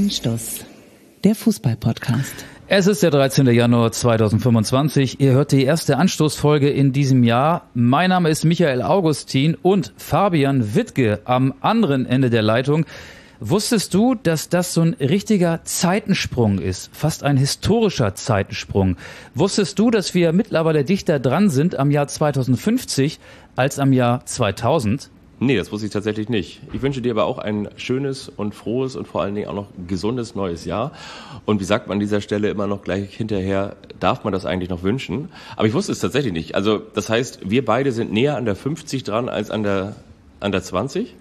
Anstoß, der Fußball-Podcast. Es ist der 13. Januar 2025. Ihr hört die erste Anstoßfolge in diesem Jahr. Mein Name ist Michael Augustin und Fabian Wittke am anderen Ende der Leitung. Wusstest du, dass das so ein richtiger Zeitensprung ist? Fast ein historischer Zeitensprung. Wusstest du, dass wir mittlerweile dichter dran sind am Jahr 2050 als am Jahr 2000? Nee, das wusste ich tatsächlich nicht. Ich wünsche dir aber auch ein schönes und frohes und vor allen Dingen auch noch gesundes neues Jahr. Und wie sagt man an dieser Stelle immer noch gleich hinterher, darf man das eigentlich noch wünschen? Aber ich wusste es tatsächlich nicht. Also das heißt, wir beide sind näher an der 50 dran als an der 20?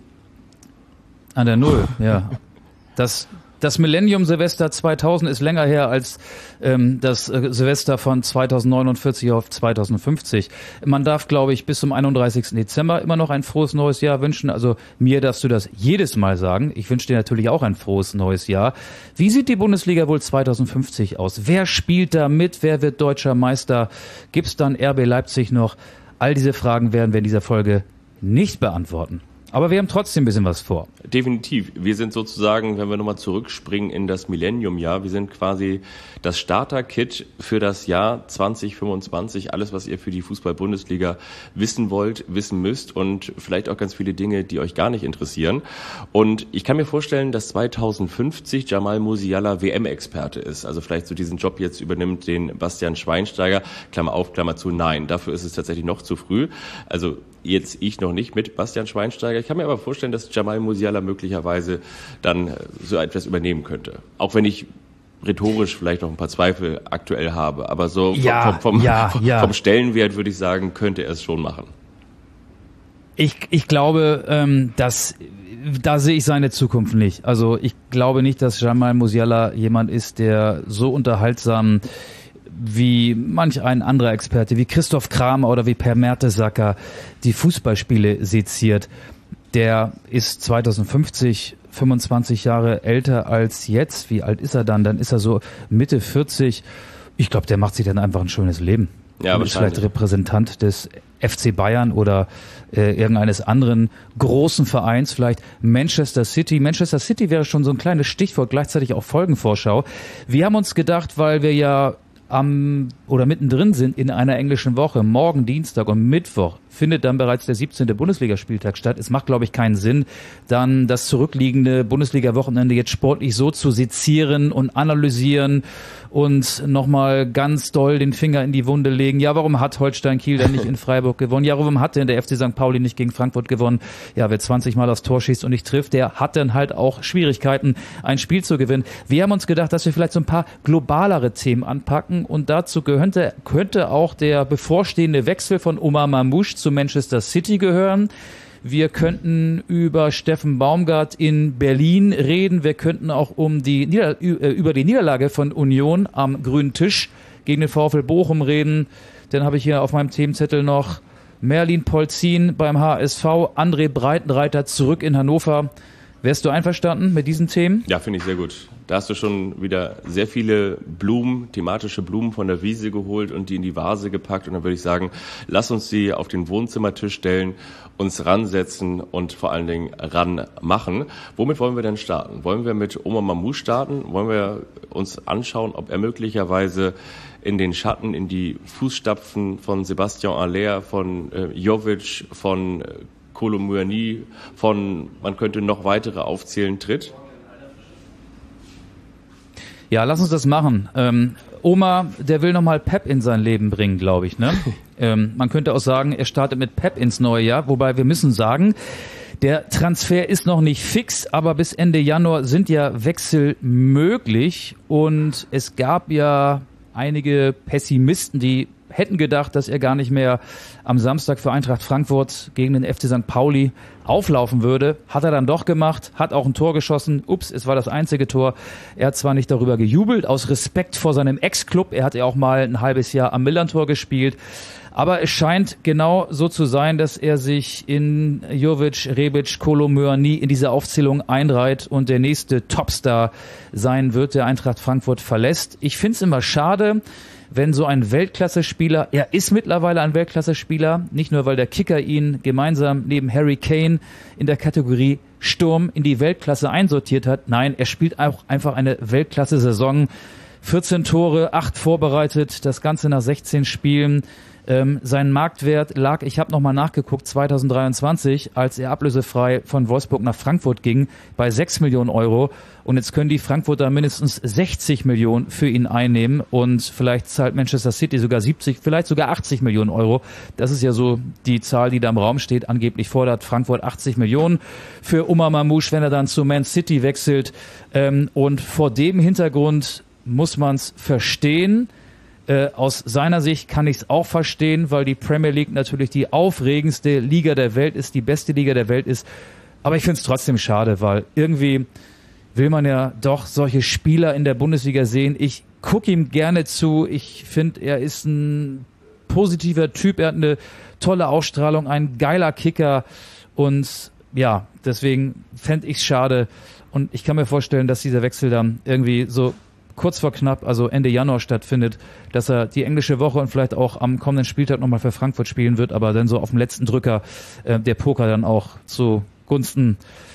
An der Null, ja. Das Millennium-Silvester 2000 ist länger her als das Silvester von 2049 auf 2050. Man darf, glaube ich, bis zum 31. Dezember immer noch ein frohes neues Jahr wünschen. Also mir darfst du das jedes Mal sagen. Ich wünsche dir natürlich auch ein frohes neues Jahr. Wie sieht die Bundesliga wohl 2050 aus? Wer spielt da mit? Wer wird deutscher Meister? Gibt's dann RB Leipzig noch? All diese Fragen werden wir in dieser Folge nicht beantworten. Aber wir haben trotzdem ein bisschen was vor. Definitiv. Wir sind sozusagen, wenn wir nochmal zurückspringen in das Millennium-Jahr, wir sind quasi das Starter-Kit für das Jahr 2025. Alles, was ihr für die Fußball-Bundesliga wissen wollt, wissen müsst und vielleicht auch ganz viele Dinge, die euch gar nicht interessieren. Und ich kann mir vorstellen, dass 2050 Jamal Musiala WM-Experte ist. Also vielleicht so diesen Job jetzt übernimmt den Bastian Schweinsteiger. Klammer auf, Klammer zu, nein. Dafür ist es tatsächlich noch zu früh. Also jetzt ich noch nicht mit Bastian Schweinsteiger. Ich kann mir aber vorstellen, dass Jamal Musiala möglicherweise dann so etwas übernehmen könnte. Auch wenn ich rhetorisch vielleicht noch ein paar Zweifel aktuell habe. Aber so vom Stellenwert würde ich sagen, könnte er es schon machen. Ich glaube, da sehe ich seine Zukunft nicht. Also ich glaube nicht, dass Jamal Musiala jemand ist, der so unterhaltsam wie manch ein anderer Experte, wie Christoph Kramer oder wie Per Mertesacker die Fußballspiele seziert. Der ist 2050 25 Jahre älter als jetzt. Wie alt ist er dann? Dann ist er so Mitte 40. Ich glaube, der macht sich dann einfach ein schönes Leben. Ja, und ist vielleicht Repräsentant des FC Bayern oder irgendeines anderen großen Vereins, vielleicht Manchester City. Manchester City wäre schon so ein kleines Stichwort, gleichzeitig auch Folgenvorschau. Wir haben uns gedacht, weil wir ja mittendrin sind in einer englischen Woche, morgen Dienstag und Mittwoch findet dann bereits der 17. Bundesligaspieltag statt. Es macht, glaube ich, keinen Sinn, dann das zurückliegende Bundesliga-Wochenende jetzt sportlich so zu sezieren und analysieren und nochmal ganz doll den Finger in die Wunde legen. Ja, warum hat Holstein Kiel denn nicht in Freiburg gewonnen? Ja, warum hat denn der FC St. Pauli nicht gegen Frankfurt gewonnen? Ja, wer 20 Mal aufs Tor schießt und nicht trifft, der hat dann halt auch Schwierigkeiten, ein Spiel zu gewinnen. Wir haben uns gedacht, dass wir vielleicht so ein paar globalere Themen anpacken und dazu könnte auch der bevorstehende Wechsel von Omar Mamouche zu Manchester City gehören. Wir könnten über Steffen Baumgart in Berlin reden. Wir könnten auch über die Niederlage von Union am grünen Tisch gegen den VfL Bochum reden. Dann habe ich hier auf meinem Themenzettel noch Merlin Polzin beim HSV, André Breitenreiter zurück in Hannover. Wärst du einverstanden mit diesen Themen? Ja, finde ich sehr gut. Da hast du schon wieder sehr viele Blumen, thematische Blumen von der Wiese geholt und die in die Vase gepackt. Und dann würde ich sagen, lass uns die auf den Wohnzimmertisch stellen, uns ransetzen und vor allen Dingen ranmachen. Womit wollen wir denn starten? Wollen wir mit Omar Mamouche starten? Wollen wir uns anschauen, ob er möglicherweise in den Schatten, in die Fußstapfen von Sebastian Haller, von Jovic, von Kolo Muani, man könnte noch weitere aufzählen, tritt? Ja, lass uns das machen. Omar, der will nochmal Pep in sein Leben bringen, glaube ich. Ne? Man könnte auch sagen, er startet mit Pep ins neue Jahr, wobei wir müssen sagen, der Transfer ist noch nicht fix, aber bis Ende Januar sind ja Wechsel möglich und es gab ja einige Pessimisten, die hätten gedacht, dass er gar nicht mehr am Samstag für Eintracht Frankfurt gegen den FC St. Pauli auflaufen würde. Hat er dann doch gemacht, hat auch ein Tor geschossen. Ups, es war das einzige Tor. Er hat zwar nicht darüber gejubelt, aus Respekt vor seinem Ex-Club. Er hat ja auch mal ein halbes Jahr am Millern-Tor gespielt. Aber es scheint genau so zu sein, dass er sich in Jovic, Rebic, Kolo Muani in diese Aufzählung einreiht und der nächste Topstar sein wird, der Eintracht Frankfurt verlässt. Ich finde es immer schade, wenn so ein Weltklasse-Spieler, er ist mittlerweile ein Weltklasse-Spieler, nicht nur weil der Kicker ihn gemeinsam neben Harry Kane in der Kategorie Sturm in die Weltklasse einsortiert hat, nein, er spielt auch einfach eine Weltklasse-Saison. 14 Tore, 8 vorbereitet, das Ganze nach 16 Spielen. Sein Marktwert lag, ich habe nochmal nachgeguckt, 2023, als er ablösefrei von Wolfsburg nach Frankfurt ging, bei 6 Millionen Euro. Und jetzt können die Frankfurter mindestens 60 Millionen für ihn einnehmen und vielleicht zahlt Manchester City sogar 70, vielleicht sogar 80 Millionen Euro. Das ist ja so die Zahl, die da im Raum steht. Angeblich fordert Frankfurt 80 Millionen für Omar Mamouche, wenn er dann zu Man City wechselt. Und vor dem Hintergrund muss man es verstehen. Aus seiner Sicht kann ich es auch verstehen, weil die Premier League natürlich die aufregendste Liga der Welt ist, die beste Liga der Welt ist. Aber ich finde es trotzdem schade, weil irgendwie will man ja doch solche Spieler in der Bundesliga sehen. Ich gucke ihm gerne zu. Ich finde, er ist ein positiver Typ. Er hat eine tolle Ausstrahlung, ein geiler Kicker. Und ja, deswegen fände ich es schade. Und ich kann mir vorstellen, dass dieser Wechsel dann irgendwie so kurz vor knapp, also Ende Januar stattfindet, dass er die englische Woche und vielleicht auch am kommenden Spieltag nochmal für Frankfurt spielen wird, aber dann so auf dem letzten Drücker der Poker dann auch zugunsten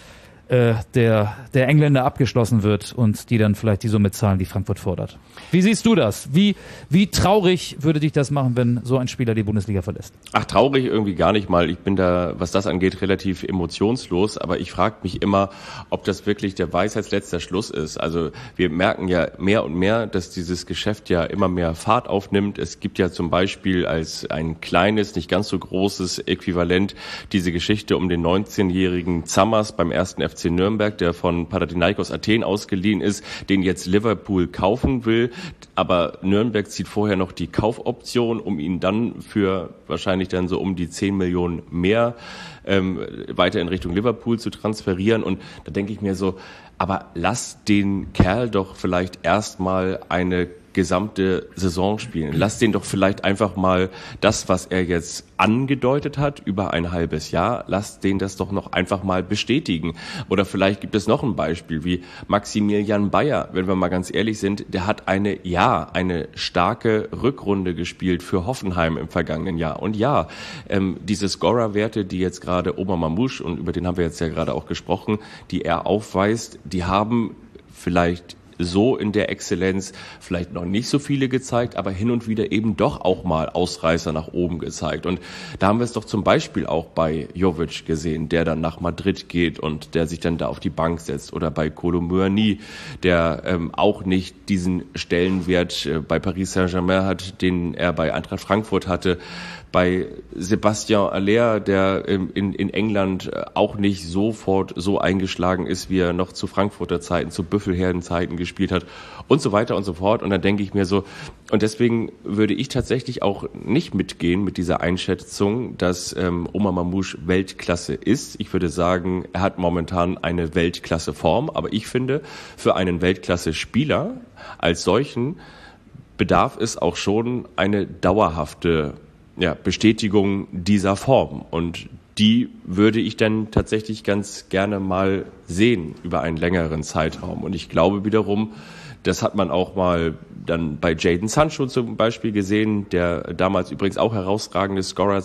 der Engländer abgeschlossen wird und die dann vielleicht die Summe zahlen, die Frankfurt fordert. Wie siehst du das? Wie traurig würde dich das machen, wenn so ein Spieler die Bundesliga verlässt? Ach, traurig irgendwie gar nicht mal. Ich bin da, was das angeht, relativ emotionslos, aber ich frage mich immer, ob das wirklich der Weisheitsletzter Schluss ist. Also wir merken ja mehr und mehr, dass dieses Geschäft ja immer mehr Fahrt aufnimmt. Es gibt ja zum Beispiel als ein kleines, nicht ganz so großes Äquivalent diese Geschichte um den 19-jährigen Zammers beim 1. FC Nürnberg, der von Panathinaikos Athen ausgeliehen ist, den jetzt Liverpool kaufen will. Aber Nürnberg zieht vorher noch die Kaufoption, um ihn dann für wahrscheinlich dann so um die 10 Millionen mehr weiter in Richtung Liverpool zu transferieren. Und da denke ich mir so, aber lass den Kerl doch vielleicht erstmal eine gesamte Saison spielen. Lass den doch vielleicht einfach mal das, was er jetzt angedeutet hat, über ein halbes Jahr, lass den das doch noch einfach mal bestätigen. Oder vielleicht gibt es noch ein Beispiel wie Maximilian Bayer, wenn wir mal ganz ehrlich sind, der hat eine starke Rückrunde gespielt für Hoffenheim im vergangenen Jahr. Und ja, diese Scorer-Werte, die jetzt gerade Omar Mamouche, und über den haben wir jetzt ja gerade auch gesprochen, die er aufweist, die haben vielleicht so in der Exzellenz vielleicht noch nicht so viele gezeigt, aber hin und wieder eben doch auch mal Ausreißer nach oben gezeigt. Und da haben wir es doch zum Beispiel auch bei Jovic gesehen, der dann nach Madrid geht und der sich dann da auf die Bank setzt. Oder bei Kolo Muani, der auch nicht diesen Stellenwert bei Paris Saint-Germain hat, den er bei Eintracht Frankfurt hatte. Bei Sebastian Haller, der in England auch nicht sofort so eingeschlagen ist, wie er noch zu Frankfurter Zeiten, zu Büffelherden-Zeiten gespielt hat und so weiter und so fort. Und dann denke ich mir so, und deswegen würde ich tatsächlich auch nicht mitgehen mit dieser Einschätzung, dass Omar Mamouche Weltklasse ist. Ich würde sagen, er hat momentan eine Weltklasse-Form, aber ich finde, für einen Weltklasse-Spieler als solchen bedarf es auch schon eine dauerhafte Bestätigung dieser Form. Und die würde ich dann tatsächlich ganz gerne mal sehen über einen längeren Zeitraum. Und ich glaube wiederum, das hat man auch mal dann bei Jadon Sancho zum Beispiel gesehen, der damals übrigens auch herausragende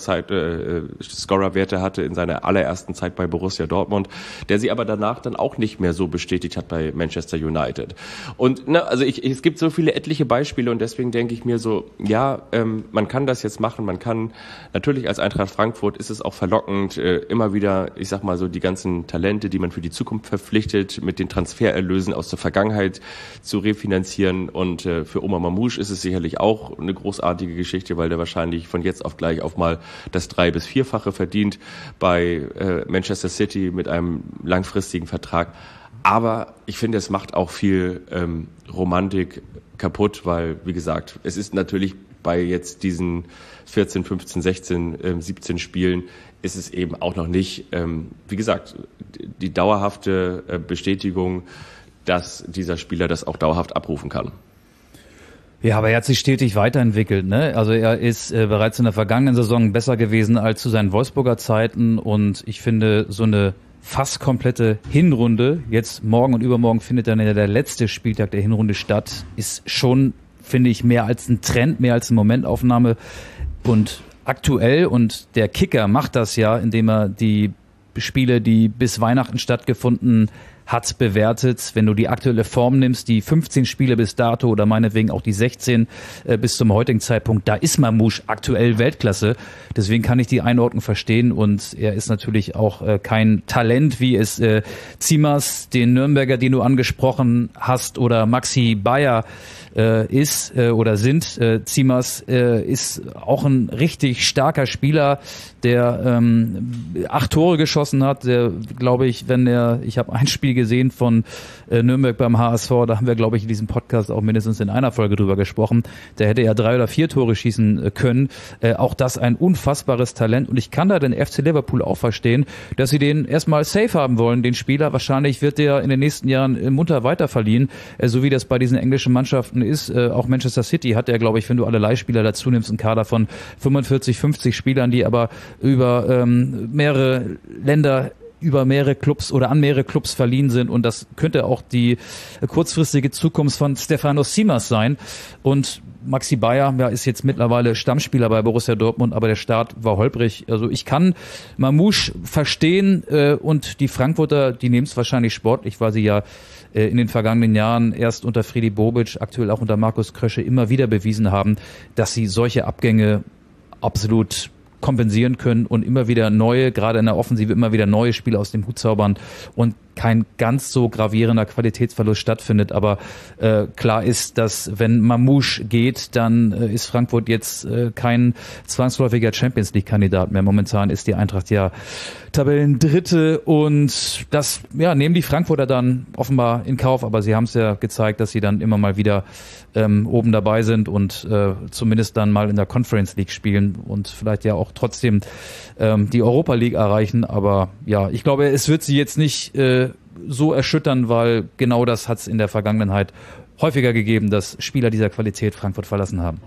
Scorerwerte hatte in seiner allerersten Zeit bei Borussia Dortmund, der sie aber danach dann auch nicht mehr so bestätigt hat bei Manchester United. Und es gibt so viele etliche Beispiele und deswegen denke ich mir so, man kann das jetzt machen, man kann natürlich als Eintracht Frankfurt ist es auch verlockend, immer wieder, ich sag mal so, die ganzen Talente, die man für die Zukunft verpflichtet, mit den Transfererlösen aus der Vergangenheit zu refinanzieren und für Omar Mamouche ist es sicherlich auch eine großartige Geschichte, weil der wahrscheinlich von jetzt auf gleich auf mal das 3- bis 4-fache verdient bei Manchester City mit einem langfristigen Vertrag. Aber ich finde, es macht auch viel Romantik kaputt, weil, wie gesagt, es ist natürlich bei jetzt diesen 14, 15, 16, 17 Spielen ist es eben auch noch nicht, wie gesagt, die dauerhafte Bestätigung, dass dieser Spieler das auch dauerhaft abrufen kann. Ja, aber er hat sich stetig weiterentwickelt, ne? Also er ist bereits in der vergangenen Saison besser gewesen als zu seinen Wolfsburger Zeiten und ich finde, so eine fast komplette Hinrunde, jetzt morgen und übermorgen findet dann der letzte Spieltag der Hinrunde statt, ist schon finde ich, mehr als ein Trend, mehr als eine Momentaufnahme. Und aktuell, und der Kicker macht das ja, indem er die Spiele, die bis Weihnachten stattgefunden hat, bewertet. Wenn du die aktuelle Form nimmst, die 15 Spiele bis dato oder meinetwegen auch die 16 bis zum heutigen Zeitpunkt, da ist Mamouche aktuell Weltklasse. Deswegen kann ich die Einordnung verstehen und er ist natürlich auch kein Talent, wie es Zimas, den Nürnberger, den du angesprochen hast, oder Maxi Bayer ist oder sind. Zimas ist auch ein richtig starker Spieler, der 8 Tore geschossen hat, der, glaube ich, ich habe ein Spiel gesehen von Nürnberg beim HSV, da haben wir, glaube ich, in diesem Podcast auch mindestens in einer Folge drüber gesprochen, der hätte ja 3 oder 4 Tore schießen können. Auch das ein unfassbares Talent und ich kann da den FC Liverpool auch verstehen, dass sie den erstmal safe haben wollen, den Spieler. Wahrscheinlich wird der in den nächsten Jahren munter weiterverliehen, so wie das bei diesen englischen Mannschaften ist. Auch Manchester City hat ja, glaube ich, wenn du alle Leihspieler dazu nimmst, einen Kader von 45, 50 Spielern, die aber über mehrere Länder, über mehrere Clubs oder an mehrere Clubs verliehen sind und das könnte auch die kurzfristige Zukunft von Stefanos Tsimas sein. Und Maxi Bayer ist jetzt mittlerweile Stammspieler bei Borussia Dortmund, aber der Start war holprig. Also ich kann Mamouche verstehen und die Frankfurter, die nehmen es wahrscheinlich sportlich, weil sie ja in den vergangenen Jahren erst unter Fredi Bobic, aktuell auch unter Markus Krösche immer wieder bewiesen haben, dass sie solche Abgänge absolut kompensieren können und immer wieder neue, gerade in der Offensive, immer wieder neue Spiele aus dem Hut zaubern und kein ganz so gravierender Qualitätsverlust stattfindet. Aber klar ist, dass wenn Mamouche geht, dann ist Frankfurt jetzt kein zwangsläufiger Champions-League-Kandidat mehr. Momentan ist die Eintracht ja Tabellendritte und das nehmen die Frankfurter dann offenbar in Kauf. Aber sie haben es ja gezeigt, dass sie dann immer mal wieder oben dabei sind und zumindest dann mal in der Conference League spielen und vielleicht ja auch trotzdem die Europa League erreichen. Aber ja, ich glaube, es wird sie jetzt nicht so erschüttern, weil genau das hat es in der Vergangenheit häufiger gegeben, dass Spieler dieser Qualität Frankfurt verlassen haben.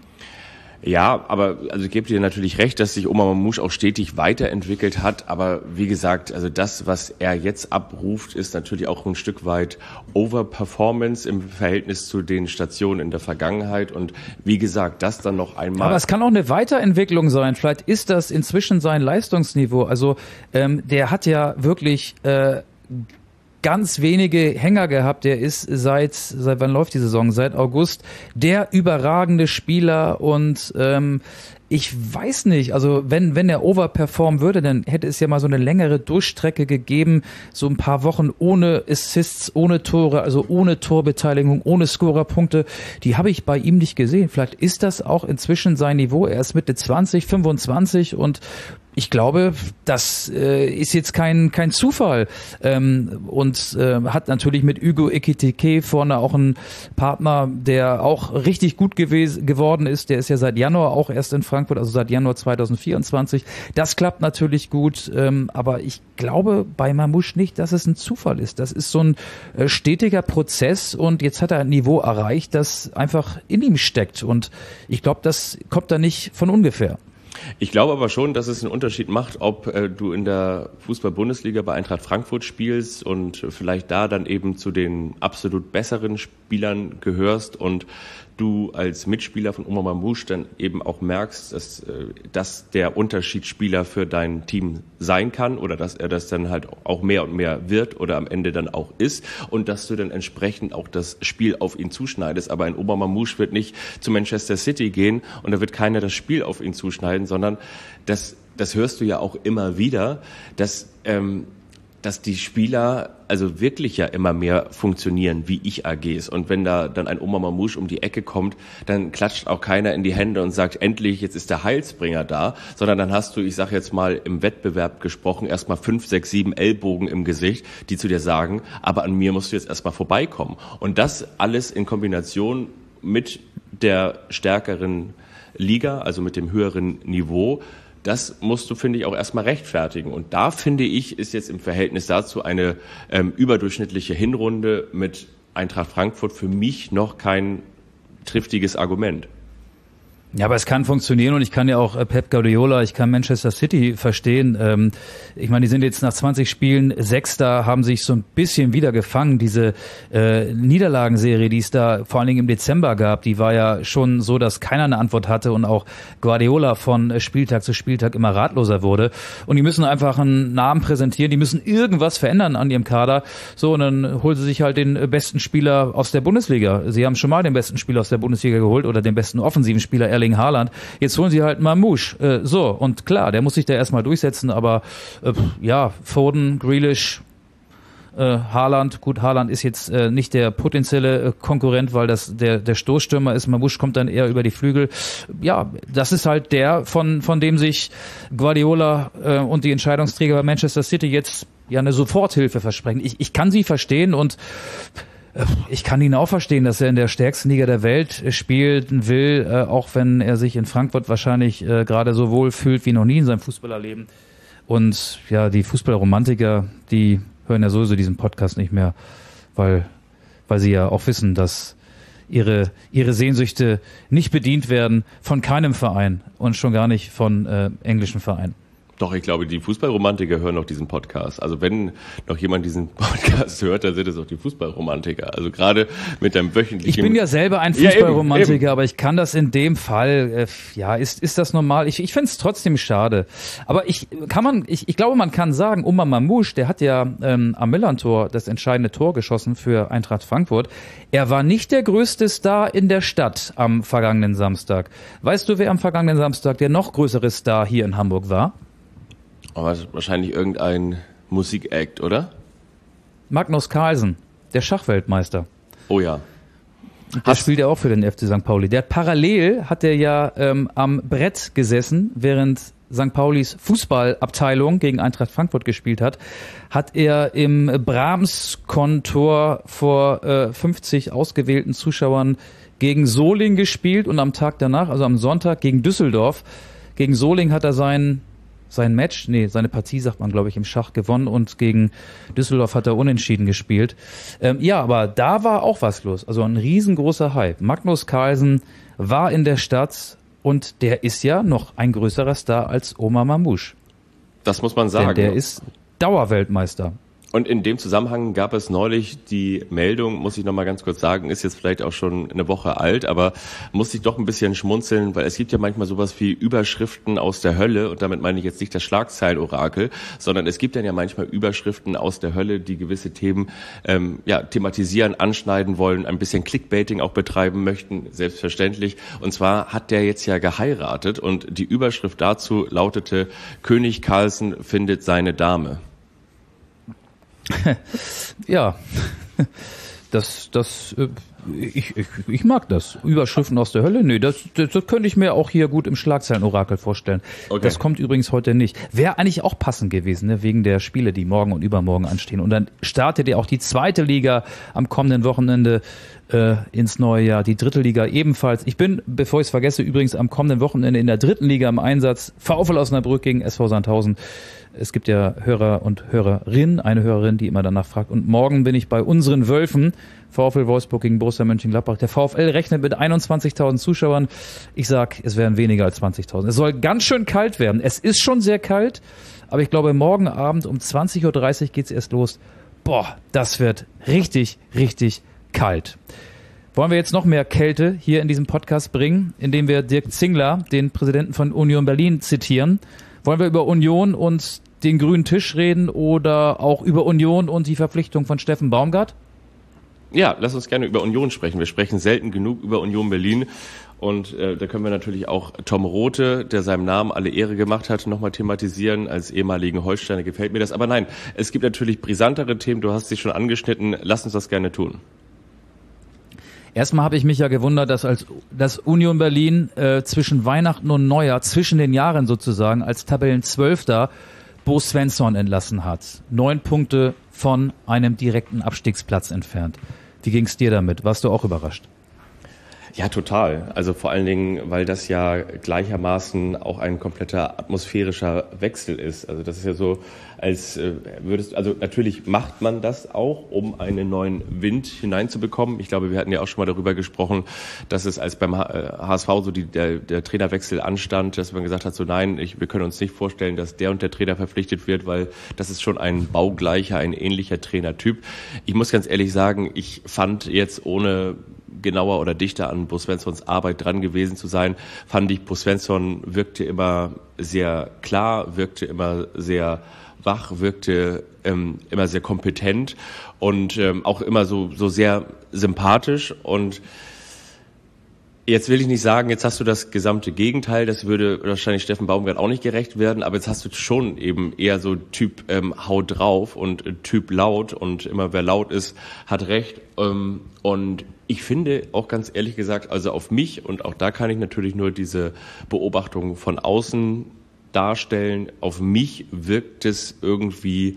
Ja, aber also ich gebe dir natürlich recht, dass sich Omar Mamouche auch stetig weiterentwickelt hat. Aber wie gesagt, also das, was er jetzt abruft, ist natürlich auch ein Stück weit Overperformance im Verhältnis zu den Stationen in der Vergangenheit. Und wie gesagt, das dann noch einmal. Aber es kann auch eine Weiterentwicklung sein. Vielleicht ist das inzwischen sein Leistungsniveau. Also der hat ja wirklich ganz wenige Hänger gehabt. Der ist seit wann läuft die Saison? Seit August der überragende Spieler und ich weiß nicht, also wenn er overperformen würde, dann hätte es ja mal so eine längere Durchstrecke gegeben, so ein paar Wochen ohne Assists, ohne Tore, also ohne Torbeteiligung, ohne Scorerpunkte. Die habe ich bei ihm nicht gesehen. Vielleicht ist das auch inzwischen sein Niveau. Er ist Mitte 20, 25 und ich glaube, das ist jetzt kein Zufall und hat natürlich mit Hugo Ekitike vorne auch einen Partner, der auch richtig gut geworden ist. Der ist ja seit Januar auch erst in Frankfurt, also seit Januar 2024. Das klappt natürlich gut, aber ich glaube bei Mamouche nicht, dass es ein Zufall ist. Das ist so ein stetiger Prozess und jetzt hat er ein Niveau erreicht, das einfach in ihm steckt und ich glaube, das kommt da nicht von ungefähr. Ich glaube aber schon, dass es einen Unterschied macht, ob du in der Fußball-Bundesliga bei Eintracht Frankfurt spielst und vielleicht da dann eben zu den absolut besseren Spielern gehörst und du als Mitspieler von Omar Mamouche dann eben auch merkst, dass der Unterschiedsspieler für dein Team sein kann oder dass er das dann halt auch mehr und mehr wird oder am Ende dann auch ist und dass du dann entsprechend auch das Spiel auf ihn zuschneidest. Aber ein Omar Mamouche wird nicht zu Manchester City gehen und da wird keiner das Spiel auf ihn zuschneiden, sondern das hörst du ja auch immer wieder, dass die Spieler also wirklich ja immer mehr funktionieren wie Ich-AGs. Und wenn da dann ein Omar Mamouche um die Ecke kommt, dann klatscht auch keiner in die Hände und sagt, endlich, jetzt ist der Heilsbringer da, sondern dann hast du, ich sage jetzt mal im Wettbewerb gesprochen, erstmal 5, 6, 7 Ellbogen im Gesicht, die zu dir sagen, aber an mir musst du jetzt erstmal vorbeikommen. Und das alles in Kombination mit der stärkeren Liga, also mit dem höheren Niveau, das musst du, finde ich, auch erstmal rechtfertigen. Und da, finde ich, ist jetzt im Verhältnis dazu eine überdurchschnittliche Hinrunde mit Eintracht Frankfurt für mich noch kein triftiges Argument. Ja, aber es kann funktionieren und ich kann ja auch Pep Guardiola, ich kann Manchester City verstehen. Ich meine, die sind jetzt nach 20 Spielen Sechster, haben sich so ein bisschen wieder gefangen. Diese Niederlagenserie, die es da vor allen Dingen im Dezember gab, die war ja schon so, dass keiner eine Antwort hatte und auch Guardiola von Spieltag zu Spieltag immer ratloser wurde. Und die müssen einfach einen Namen präsentieren, die müssen irgendwas verändern an ihrem Kader. So, und dann holen sie sich halt den besten Spieler aus der Bundesliga. Sie haben schon mal den besten Spieler aus der Bundesliga geholt oder den besten offensiven Spieler, Erling Haaland. Jetzt holen sie halt Mamouche. So, und klar, der muss sich da erstmal durchsetzen, aber ja, Foden, Grealish, Haaland, gut, Haaland ist jetzt nicht der potenzielle Konkurrent, weil das der Stoßstürmer ist. Mamouche kommt dann eher über die Flügel. Ja, das ist halt der, von dem sich Guardiola und die Entscheidungsträger bei Manchester City jetzt ja eine Soforthilfe versprechen. Ich kann sie verstehen und ich kann ihn auch verstehen, dass er in der stärksten Liga der Welt spielen will, auch wenn er sich in Frankfurt wahrscheinlich gerade so wohl fühlt wie noch nie in seinem Fußballerleben. Und ja, die Fußballromantiker, die hören ja sowieso diesen Podcast nicht mehr, weil sie ja auch wissen, dass ihre Sehnsüchte nicht bedient werden von keinem Verein und schon gar nicht von englischen Vereinen. Doch, ich glaube, die Fußballromantiker hören noch diesen Podcast. Also wenn noch jemand diesen Podcast hört, dann sind es auch die Fußballromantiker. Also gerade mit einem wöchentlichen... Ich bin ja selber ein Fußballromantiker, aber ich kann das in dem Fall, ist das normal? Ich finde es trotzdem schade. Aber ich glaube, man kann sagen, Omar Mamouche, der hat ja am Millern-Tor das entscheidende Tor geschossen für Eintracht Frankfurt. Er war nicht der größte Star in der Stadt am vergangenen Samstag. Weißt du, wer am vergangenen Samstag der noch größere Star hier in Hamburg war? Aber wahrscheinlich irgendein Musikact, oder? Magnus Carlsen, der Schachweltmeister. Oh ja. Der spielt ja auch für den FC St. Pauli. Parallel hat er ja am Brett gesessen, während St. Paulis Fußballabteilung gegen Eintracht Frankfurt gespielt hat er im Brahms-Kontor vor 50 ausgewählten Zuschauern gegen Soling gespielt und am Tag danach, also am Sonntag, gegen Düsseldorf. Gegen Soling hat er seine Partie, sagt man, glaube ich, im Schach gewonnen und gegen Düsseldorf hat er unentschieden gespielt. Ja, aber da war auch was los. Also ein riesengroßer Hype. Magnus Carlsen war in der Stadt und der ist ja noch ein größerer Star als Omar Mamouche. Das muss man sagen. Denn der ist Dauerweltmeister. Und in dem Zusammenhang gab es neulich die Meldung, muss ich nochmal ganz kurz sagen, ist jetzt vielleicht auch schon eine Woche alt, aber musste ich doch ein bisschen schmunzeln, weil es gibt ja manchmal sowas wie Überschriften aus der Hölle und damit meine ich jetzt nicht das Schlagzeilorakel, sondern es gibt dann ja manchmal Überschriften aus der Hölle, die gewisse Themen thematisieren, anschneiden wollen, ein bisschen Clickbaiting auch betreiben möchten, selbstverständlich. Und zwar hat der jetzt ja geheiratet und die Überschrift dazu lautete: König Carlsen findet seine Dame. Ja, ich mag das. Überschriften aus der Hölle? Nee, das könnte ich mir auch hier gut im Schlagzeilenorakel vorstellen. Okay. Das kommt übrigens heute nicht. Wäre eigentlich auch passend gewesen, ne, wegen der Spiele, die morgen und übermorgen anstehen. Und dann startet ja auch die zweite Liga am kommenden Wochenende ins neue Jahr, die dritte Liga ebenfalls. Ich bin, bevor ich es vergesse, übrigens am kommenden Wochenende in der dritten Liga im Einsatz. VfL Osnabrück gegen SV Sandhausen. Es gibt ja Hörer und Hörerinnen, eine Hörerin, die immer danach fragt. Und morgen bin ich bei unseren Wölfen, VfL Wolfsburg gegen Borussia Mönchengladbach. Der VfL rechnet mit 21.000 Zuschauern. Ich sag, es werden weniger als 20.000. Es soll ganz schön kalt werden. Es ist schon sehr kalt, aber ich glaube, morgen Abend um 20.30 Uhr geht's erst los. Boah, das wird richtig, richtig kalt. Wollen wir jetzt noch mehr Kälte hier in diesem Podcast bringen, indem wir Dirk Zingler, den Präsidenten von Union Berlin, zitieren? Wollen wir über Union und den grünen Tisch reden oder auch über Union und die Verpflichtung von Steffen Baumgart? Ja, lass uns gerne über Union sprechen. Wir sprechen selten genug über Union Berlin. Und da können wir natürlich auch Tom Rothe, der seinem Namen alle Ehre gemacht hat, nochmal thematisieren. Als ehemaligen Holsteiner gefällt mir das. Aber nein, es gibt natürlich brisantere Themen. Du hast sie schon angeschnitten. Lass uns das gerne tun. Erstmal habe ich mich ja gewundert, dass Union Berlin zwischen Weihnachten und Neujahr, zwischen den Jahren sozusagen, als Tabellenzwölfter Bo Svensson entlassen hat. 9 Punkte von einem direkten Abstiegsplatz entfernt. Wie ging's dir damit? Warst du auch überrascht? Ja, total. Also vor allen Dingen, weil das ja gleichermaßen auch ein kompletter atmosphärischer Wechsel ist. Also das ist ja so, als also natürlich macht man das auch, um einen neuen Wind hineinzubekommen. Ich glaube, wir hatten ja auch schon mal darüber gesprochen, dass es als beim HSV so der Trainerwechsel anstand, dass man gesagt hat, so nein, wir können uns nicht vorstellen, dass der und der Trainer verpflichtet wird, weil das ist schon ein baugleicher, ein ähnlicher Trainertyp. Ich muss ganz ehrlich sagen, ich fand jetzt, ohne genauer oder dichter an Bo Svenssons Arbeit dran gewesen zu sein, fand ich, Bo Svensson wirkte immer sehr klar, wirkte immer sehr wach, wirkte immer sehr kompetent und auch immer so sehr sympathisch. Und jetzt will ich nicht sagen, jetzt hast du das gesamte Gegenteil, das würde wahrscheinlich Steffen Baumgart auch nicht gerecht werden, aber jetzt hast du schon eben eher so Typ Hau drauf und Typ laut, und immer wer laut ist, hat recht. Und ich finde auch ganz ehrlich gesagt, also auf mich, und auch da kann ich natürlich nur diese Beobachtung von außen darstellen, auf mich wirkt es irgendwie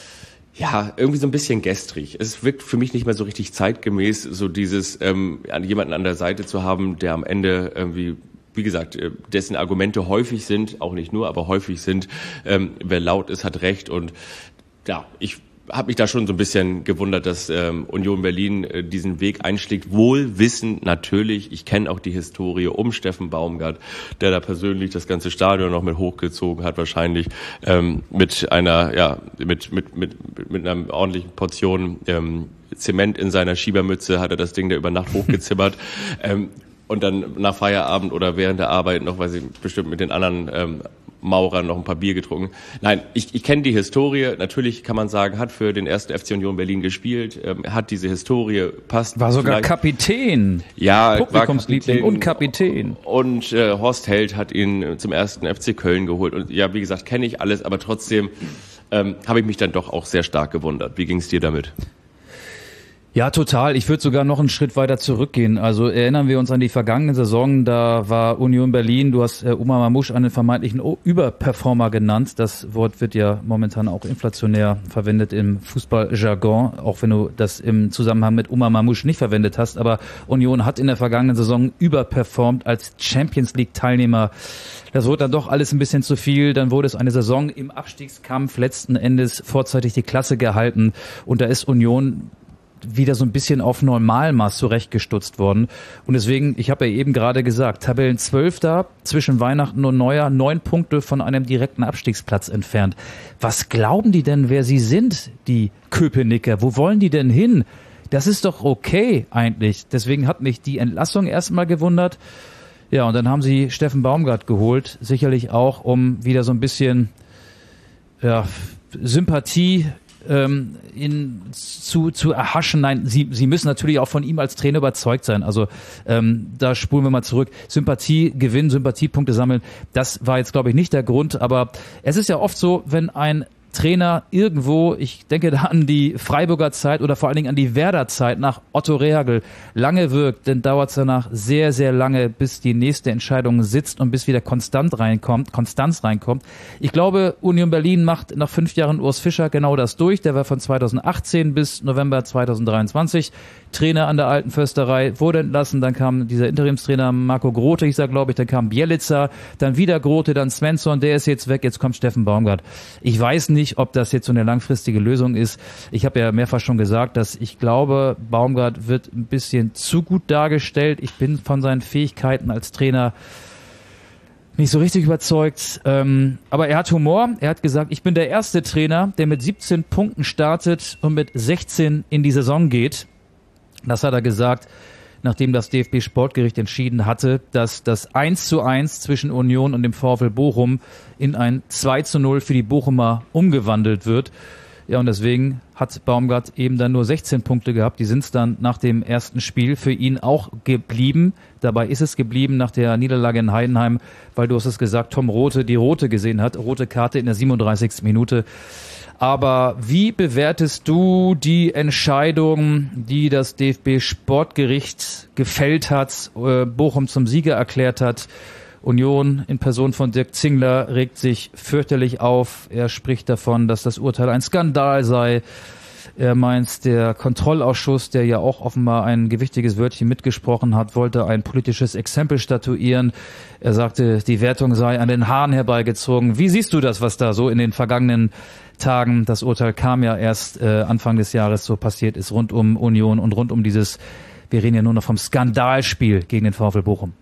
so ein bisschen gestrig. Es wirkt für mich nicht mehr so richtig zeitgemäß, so dieses jemanden an der Seite zu haben, der am Ende irgendwie, wie gesagt, dessen Argumente häufig sind, auch nicht nur, aber häufig sind, wer laut ist, hat recht. Und ja, ich habe mich da schon so ein bisschen gewundert, dass Union Berlin diesen Weg einschlägt, wohl wissend natürlich, ich kenne auch die Historie um Steffen Baumgart, der da persönlich das ganze Stadion noch mit hochgezogen hat, wahrscheinlich mit einer ordentlichen Portion Zement in seiner Schiebermütze hat er das Ding da über Nacht hochgezimmert. Und dann nach Feierabend oder während der Arbeit noch, weiß ich, bestimmt mit den anderen Maurern noch ein paar Bier getrunken. Nein, ich kenne die Historie. Natürlich kann man sagen, hat für den ersten FC Union Berlin gespielt, hat diese Historie, passt. War sogar Kapitän. Ja, Publikumsliebling und Kapitän. Und Horst Held hat ihn zum ersten FC Köln geholt. Und ja, wie gesagt, kenne ich alles, aber trotzdem habe ich mich dann doch auch sehr stark gewundert. Wie ging es dir damit? Ja, total. Ich würde sogar noch einen Schritt weiter zurückgehen. Also erinnern wir uns an die vergangene Saison, da war Union Berlin, du hast Omar Mamouche einen vermeintlichen Überperformer genannt. Das Wort wird ja momentan auch inflationär verwendet im Fußballjargon, auch wenn du das im Zusammenhang mit Omar Mamouche nicht verwendet hast. Aber Union hat in der vergangenen Saison überperformt als Champions-League-Teilnehmer. Das wurde dann doch alles ein bisschen zu viel. Dann wurde es eine Saison im Abstiegskampf, letzten Endes vorzeitig die Klasse gehalten. Und da ist Union wieder so ein bisschen auf Normalmaß zurechtgestutzt worden. Und deswegen, ich habe ja eben gerade gesagt, Tabellenzwölfter zwischen Weihnachten und Neujahr, 9 Punkte von einem direkten Abstiegsplatz entfernt. Was glauben die denn, wer sie sind, die Köpenicker? Wo wollen die denn hin? Das ist doch okay eigentlich. Deswegen hat mich die Entlassung erstmal gewundert. Ja, und dann haben sie Steffen Baumgart geholt, sicherlich auch, um wieder so ein bisschen Sympathie zu erhaschen. Nein, sie müssen natürlich auch von ihm als Trainer überzeugt sein. Also da spulen wir mal zurück. Sympathie gewinnen, Sympathiepunkte sammeln, das war jetzt, glaube ich, nicht der Grund. Aber es ist ja oft so, wenn ein Trainer irgendwo, ich denke da an die Freiburger Zeit oder vor allen Dingen an die Werder Zeit nach Otto Rehhagel, lange wirkt, dann dauert es danach sehr, sehr lange, bis die nächste Entscheidung sitzt und bis wieder Konstanz reinkommt. Ich glaube, Union Berlin macht nach 5 Jahren Urs Fischer genau das durch. Der war von 2018 bis November 2023 Trainer an der Alten Försterei, wurde entlassen, dann kam dieser Interimstrainer Marco Grote, dann kam Bielica, dann wieder Grote, dann Svensson, der ist jetzt weg, jetzt kommt Steffen Baumgart. Ich weiß nicht, ob das jetzt so eine langfristige Lösung ist. Ich habe ja mehrfach schon gesagt, dass ich glaube, Baumgart wird ein bisschen zu gut dargestellt. Ich bin von seinen Fähigkeiten als Trainer nicht so richtig überzeugt. Aber er hat Humor. Er hat gesagt, ich bin der erste Trainer, der mit 17 Punkten startet und mit 16 in die Saison geht. Das hat er gesagt, nachdem das DFB-Sportgericht entschieden hatte, dass das 1:1 zwischen Union und dem VfL Bochum in ein 2:0 für die Bochumer umgewandelt wird. Ja, und deswegen hat Baumgart eben dann nur 16 Punkte gehabt. Die sind es dann nach dem ersten Spiel für ihn auch geblieben. Dabei ist es geblieben nach der Niederlage in Heidenheim, weil du hast es gesagt, Tom Rothe die rote gesehen hat. Rote Karte in der 37. Minute. Aber wie bewertest du die Entscheidung, die das DFB-Sportgericht gefällt hat, Bochum zum Sieger erklärt hat? Union in Person von Dirk Zingler regt sich fürchterlich auf. Er spricht davon, dass das Urteil ein Skandal sei. Er meint, der Kontrollausschuss, der ja auch offenbar ein gewichtiges Wörtchen mitgesprochen hat, wollte ein politisches Exempel statuieren. Er sagte, die Wertung sei an den Haaren herbeigezogen. Wie siehst du das, was da so in den vergangenen Tagen, das Urteil kam ja erst Anfang des Jahres, so passiert ist, rund um Union und rund um dieses, wir reden ja nur noch vom Skandalspiel gegen den VfL Bochum?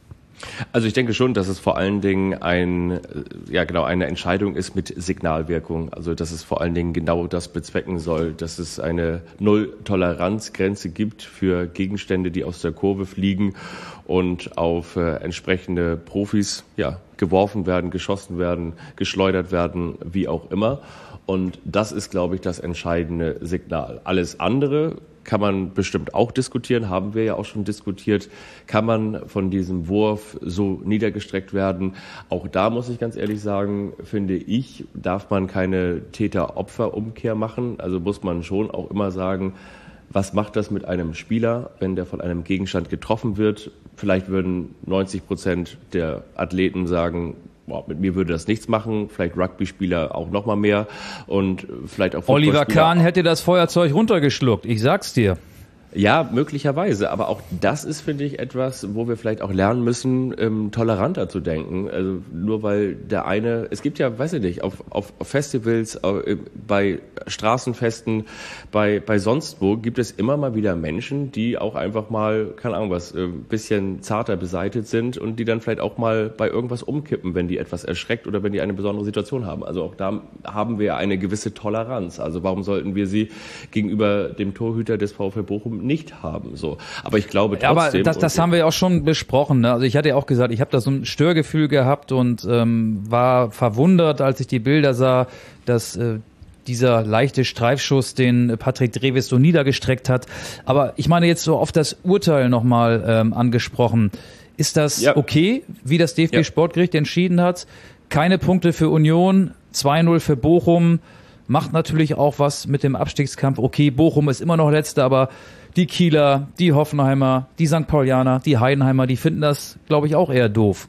Also ich denke schon, dass es vor allen Dingen eine Entscheidung ist mit Signalwirkung. Also dass es vor allen Dingen genau das bezwecken soll, dass es eine Null-Toleranz-Grenze gibt für Gegenstände, die aus der Kurve fliegen und auf entsprechende Profis geworfen werden, geschossen werden, geschleudert werden, wie auch immer. Und das ist, glaube ich, das entscheidende Signal. Alles andere kann man bestimmt auch diskutieren, haben wir ja auch schon diskutiert. Kann man von diesem Wurf so niedergestreckt werden? Auch da muss ich ganz ehrlich sagen, finde ich, darf man keine Täter-Opfer-Umkehr machen. Also muss man schon auch immer sagen, was macht das mit einem Spieler, wenn der von einem Gegenstand getroffen wird? Vielleicht würden 90% der Athleten sagen, mit mir würde das nichts machen, vielleicht Rugby-Spieler auch noch mal mehr und vielleicht auch Oliver Kahn hätte das Feuerzeug runtergeschluckt, ich sag's dir. Ja, möglicherweise, aber auch das ist, finde ich, etwas, wo wir vielleicht auch lernen müssen, toleranter zu denken. Also nur weil der eine, es gibt ja, weiß ich nicht, auf Festivals, bei Straßenfesten, bei sonst wo gibt es immer mal wieder Menschen, die auch einfach mal, keine Ahnung was, bisschen zarter beseitigt sind und die dann vielleicht auch mal bei irgendwas umkippen, wenn die etwas erschreckt oder wenn die eine besondere Situation haben. Also auch da haben wir eine gewisse Toleranz. Also warum sollten wir sie gegenüber dem Torhüter des VfL Bochum nicht haben, so. Aber ich glaube trotzdem. Aber das haben wir ja auch schon besprochen, ne? Also ich hatte ja auch gesagt, ich habe da so ein Störgefühl gehabt und war verwundert, als ich die Bilder sah, dass dieser leichte Streifschuss, den Patrick Drewes so niedergestreckt hat. Aber ich meine jetzt so auf das Urteil nochmal angesprochen. Ist das okay, wie das DFB-Sportgericht entschieden hat? Keine Punkte für Union, 2-0 für Bochum. Macht natürlich auch was mit dem Abstiegskampf. Okay, Bochum ist immer noch Letzter, aber die Kieler, die Hoffenheimer, die St. Paulianer, die Heidenheimer, die finden das, glaube ich, auch eher doof.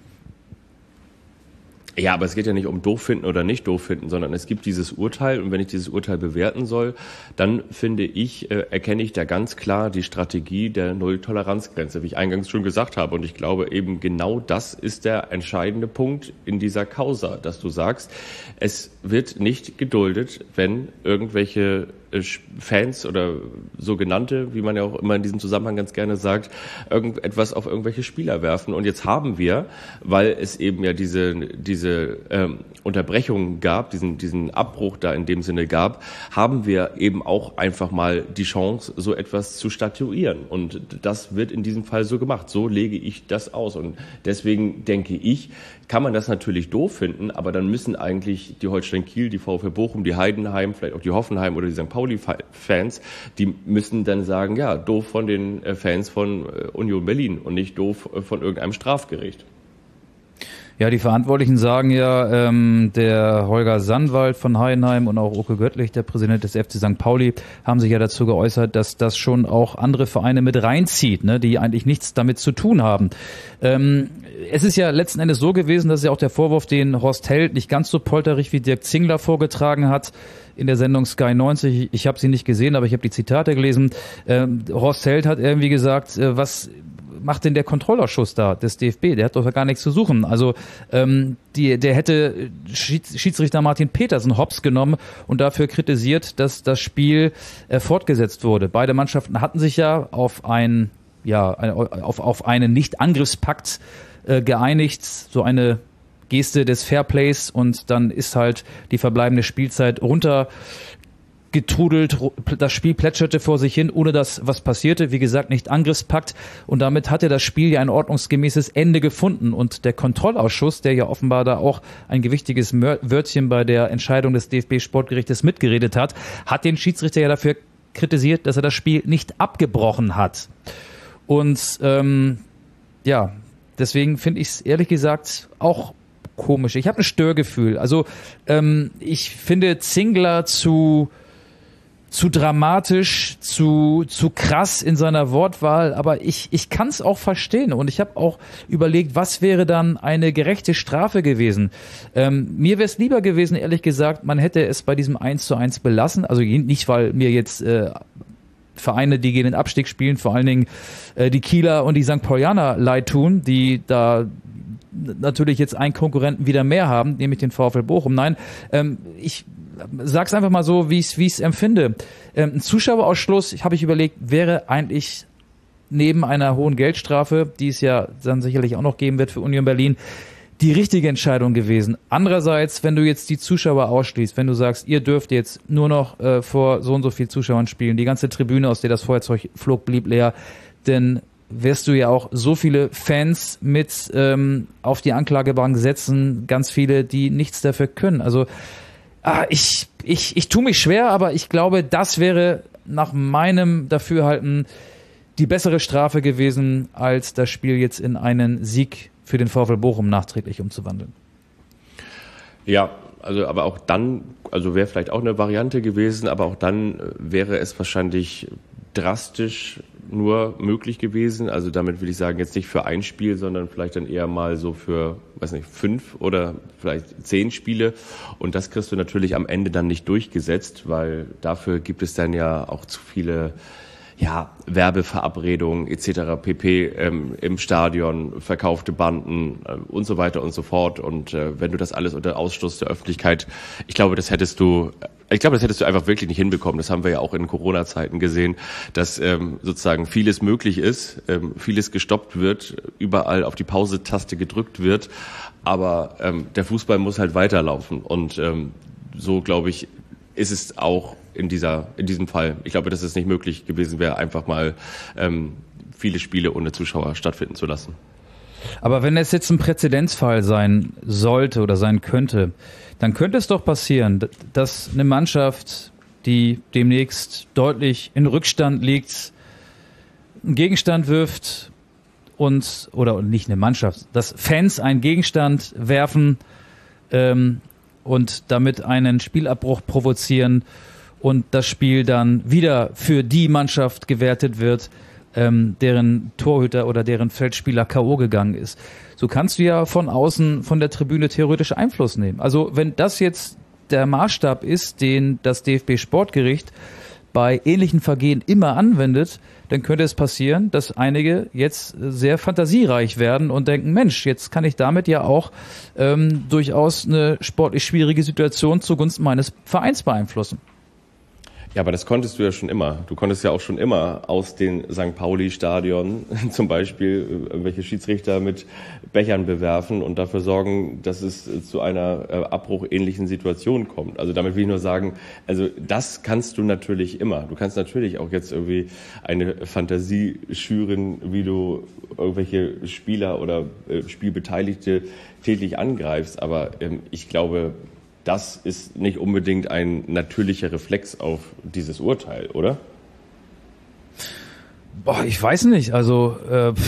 Ja, aber es geht ja nicht um doof finden oder nicht doof finden, sondern es gibt dieses Urteil und wenn ich dieses Urteil bewerten soll, dann finde ich, erkenne ich da ganz klar die Strategie der Null-Toleranz-Grenze, wie ich eingangs schon gesagt habe. Und ich glaube eben genau das ist der entscheidende Punkt in dieser Causa, dass du sagst, es wird nicht geduldet, wenn irgendwelche Fans oder sogenannte, wie man ja auch immer in diesem Zusammenhang ganz gerne sagt, irgendetwas auf irgendwelche Spieler werfen. Und jetzt haben wir, weil es eben ja diese Unterbrechung gab, diesen Abbruch da in dem Sinne gab, haben wir eben auch einfach mal die Chance, so etwas zu statuieren. Und das wird in diesem Fall so gemacht. So lege ich das aus. Und deswegen denke ich, kann man das natürlich doof finden, aber dann müssen eigentlich die Holstein Kiel, die VfL Bochum, die Heidenheim, vielleicht auch die Hoffenheim oder die St. Pauli-Fans, die müssen dann sagen, ja, doof von den Fans von Union Berlin und nicht doof von irgendeinem Strafgericht. Ja, die Verantwortlichen sagen ja, der Holger Sandwald von Heidenheim und auch Oke Göttlich, der Präsident des FC St. Pauli, haben sich ja dazu geäußert, dass das schon auch andere Vereine mit reinzieht, ne, die eigentlich nichts damit zu tun haben. Es ist ja letzten Endes so gewesen, dass ja auch der Vorwurf, den Horst Held nicht ganz so polterig wie Dirk Zingler vorgetragen hat, in der Sendung Sky 90, ich habe sie nicht gesehen, aber ich habe die Zitate gelesen. Horst Held hat irgendwie gesagt, was macht denn der Kontrollausschuss da des DFB? Der hat doch gar nichts zu suchen. Also der hätte Schiedsrichter Martin Petersen hops genommen und dafür kritisiert, dass das Spiel fortgesetzt wurde. Beide Mannschaften hatten sich ja auf einen Nicht-Angriffspakt geeinigt, so eine Geste des Fairplays, und dann ist halt die verbleibende Spielzeit runtergetrudelt, das Spiel plätscherte vor sich hin, ohne dass was passierte. Wie gesagt, nicht Angriffspakt, und damit hatte das Spiel ja ein ordnungsgemäßes Ende gefunden, und der Kontrollausschuss, der ja offenbar da auch ein gewichtiges Wörtchen bei der Entscheidung des DFB-Sportgerichtes mitgeredet hat, hat den Schiedsrichter ja dafür kritisiert, dass er das Spiel nicht abgebrochen hat. Und deswegen finde ich es ehrlich gesagt auch komisch. Ich habe ein Störgefühl. Also ich finde Zingler zu zu dramatisch, zu krass in seiner Wortwahl, aber ich kann es auch verstehen und ich habe auch überlegt, was wäre dann eine gerechte Strafe gewesen. Mir wäre es lieber gewesen, ehrlich gesagt, man hätte es bei diesem 1:1 belassen, also nicht, weil mir jetzt Vereine, die gegen den Abstieg spielen, vor allen Dingen die Kieler und die St. Paulianer leid tun, die da natürlich jetzt einen Konkurrenten wieder mehr haben, nämlich den VfL Bochum. Nein, ich sag's einfach mal so, wie ich's empfinde. Ein Zuschauerausschluss, habe ich überlegt, wäre eigentlich neben einer hohen Geldstrafe, die es ja dann sicherlich auch noch geben wird für Union Berlin, die richtige Entscheidung gewesen. Andererseits, wenn du jetzt die Zuschauer ausschließt, wenn du sagst, ihr dürft jetzt nur noch vor so und so viel Zuschauern spielen, die ganze Tribüne, aus der das Feuerzeug flog, blieb leer, denn wirst du ja auch so viele Fans mit auf die Anklagebank setzen, ganz viele, die nichts dafür können. Also ich tue mich schwer, aber ich glaube, das wäre nach meinem Dafürhalten die bessere Strafe gewesen, als das Spiel jetzt in einen Sieg für den VfL Bochum nachträglich umzuwandeln. Ja, also aber auch dann, also wäre vielleicht auch eine Variante gewesen, aber auch dann wäre es wahrscheinlich drastisch nur möglich gewesen. Also damit will ich sagen, jetzt nicht für ein Spiel, sondern vielleicht dann eher mal so für, 5 oder vielleicht 10 Spiele. Und das kriegst du natürlich am Ende dann nicht durchgesetzt, weil dafür gibt es dann ja auch zu viele Werbeverabredungen etc. pp. Im Stadion, verkaufte Banden und so weiter und so fort. Und wenn du das alles unter Ausschluss der Öffentlichkeit, ich glaube, das hättest du einfach wirklich nicht hinbekommen. Das haben wir ja auch in Corona-Zeiten gesehen, dass sozusagen vieles möglich ist, vieles gestoppt wird, überall auf die Pause-Taste gedrückt wird, aber der Fußball muss halt weiterlaufen. Und so, glaube ich, ist es auch in diesem Fall. Ich glaube, dass es nicht möglich gewesen wäre, einfach mal viele Spiele ohne Zuschauer stattfinden zu lassen. Aber wenn es jetzt ein Präzedenzfall sein sollte oder sein könnte, dann könnte es doch passieren, dass eine Mannschaft, die demnächst deutlich in Rückstand liegt, einen Gegenstand wirft oder nicht eine Mannschaft, dass Fans einen Gegenstand werfen und damit einen Spielabbruch provozieren und das Spiel dann wieder für die Mannschaft gewertet wird, deren Torhüter oder deren Feldspieler K.O. gegangen ist. So kannst du ja von außen, von der Tribüne theoretisch Einfluss nehmen. Also wenn das jetzt der Maßstab ist, den das DFB-Sportgericht bei ähnlichen Vergehen immer anwendet, dann könnte es passieren, dass einige jetzt sehr fantasiereich werden und denken, Mensch, jetzt kann ich damit ja auch durchaus eine sportlich schwierige Situation zugunsten meines Vereins beeinflussen. Ja, aber das konntest du ja schon immer. Du konntest ja auch schon immer aus den St. Pauli-Stadion zum Beispiel irgendwelche Schiedsrichter mit Bechern bewerfen und dafür sorgen, dass es zu einer abbruchähnlichen Situation kommt. Also damit will ich nur sagen, also das kannst du natürlich immer. Du kannst natürlich auch jetzt irgendwie eine Fantasie schüren, wie du irgendwelche Spieler oder Spielbeteiligte tätlich angreifst. Aber ich glaube, das ist nicht unbedingt ein natürlicher Reflex auf dieses Urteil, oder? Ich weiß nicht. Also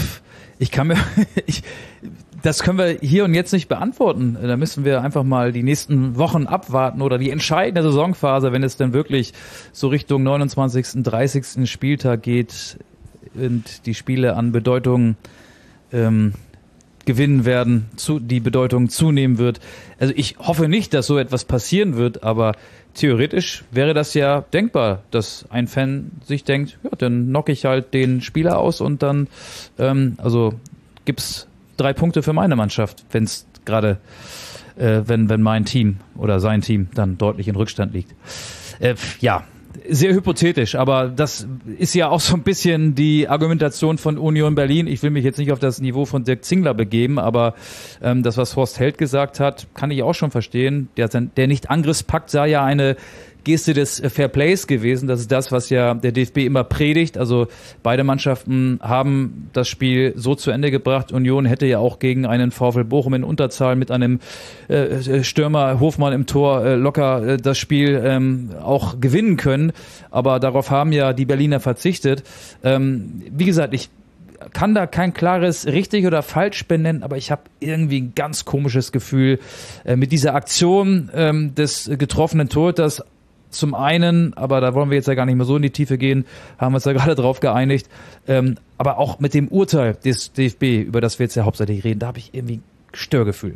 das können wir hier und jetzt nicht beantworten. Da müssen wir einfach mal die nächsten Wochen abwarten oder die entscheidende Saisonphase, wenn es dann wirklich so Richtung 29., 30. Spieltag geht und die Spiele an Bedeutung gewinnen werden, die Bedeutung zunehmen wird. Also ich hoffe nicht, dass so etwas passieren wird, aber theoretisch wäre das ja denkbar, dass ein Fan sich denkt, ja, dann knocke ich halt den Spieler aus und dann gibt's 3 Punkte für meine Mannschaft, wenn es gerade wenn mein Team oder sein Team dann deutlich in Rückstand liegt. Sehr hypothetisch, aber das ist ja auch so ein bisschen die Argumentation von Union Berlin. Ich will mich jetzt nicht auf das Niveau von Dirk Zingler begeben, aber das, was Horst Held gesagt hat, kann ich auch schon verstehen. Der Nicht-Angriffspakt sei ja eine Geste des Fairplays gewesen. Das ist das, was ja der DFB immer predigt. Also beide Mannschaften haben das Spiel so zu Ende gebracht. Union hätte ja auch gegen einen VfL Bochum in Unterzahl mit einem Stürmer Hofmann im Tor locker das Spiel auch gewinnen können. Aber darauf haben ja die Berliner verzichtet. Wie gesagt, ich kann da kein klares richtig oder falsch benennen, aber ich habe irgendwie ein ganz komisches Gefühl mit dieser Aktion des getroffenen Torhüters. zum einen, aber da wollen wir jetzt ja gar nicht mehr so in die Tiefe gehen, haben wir uns ja gerade drauf geeinigt, aber auch mit dem Urteil des DFB, über das wir jetzt ja hauptsächlich reden, da habe ich irgendwie Störgefühl.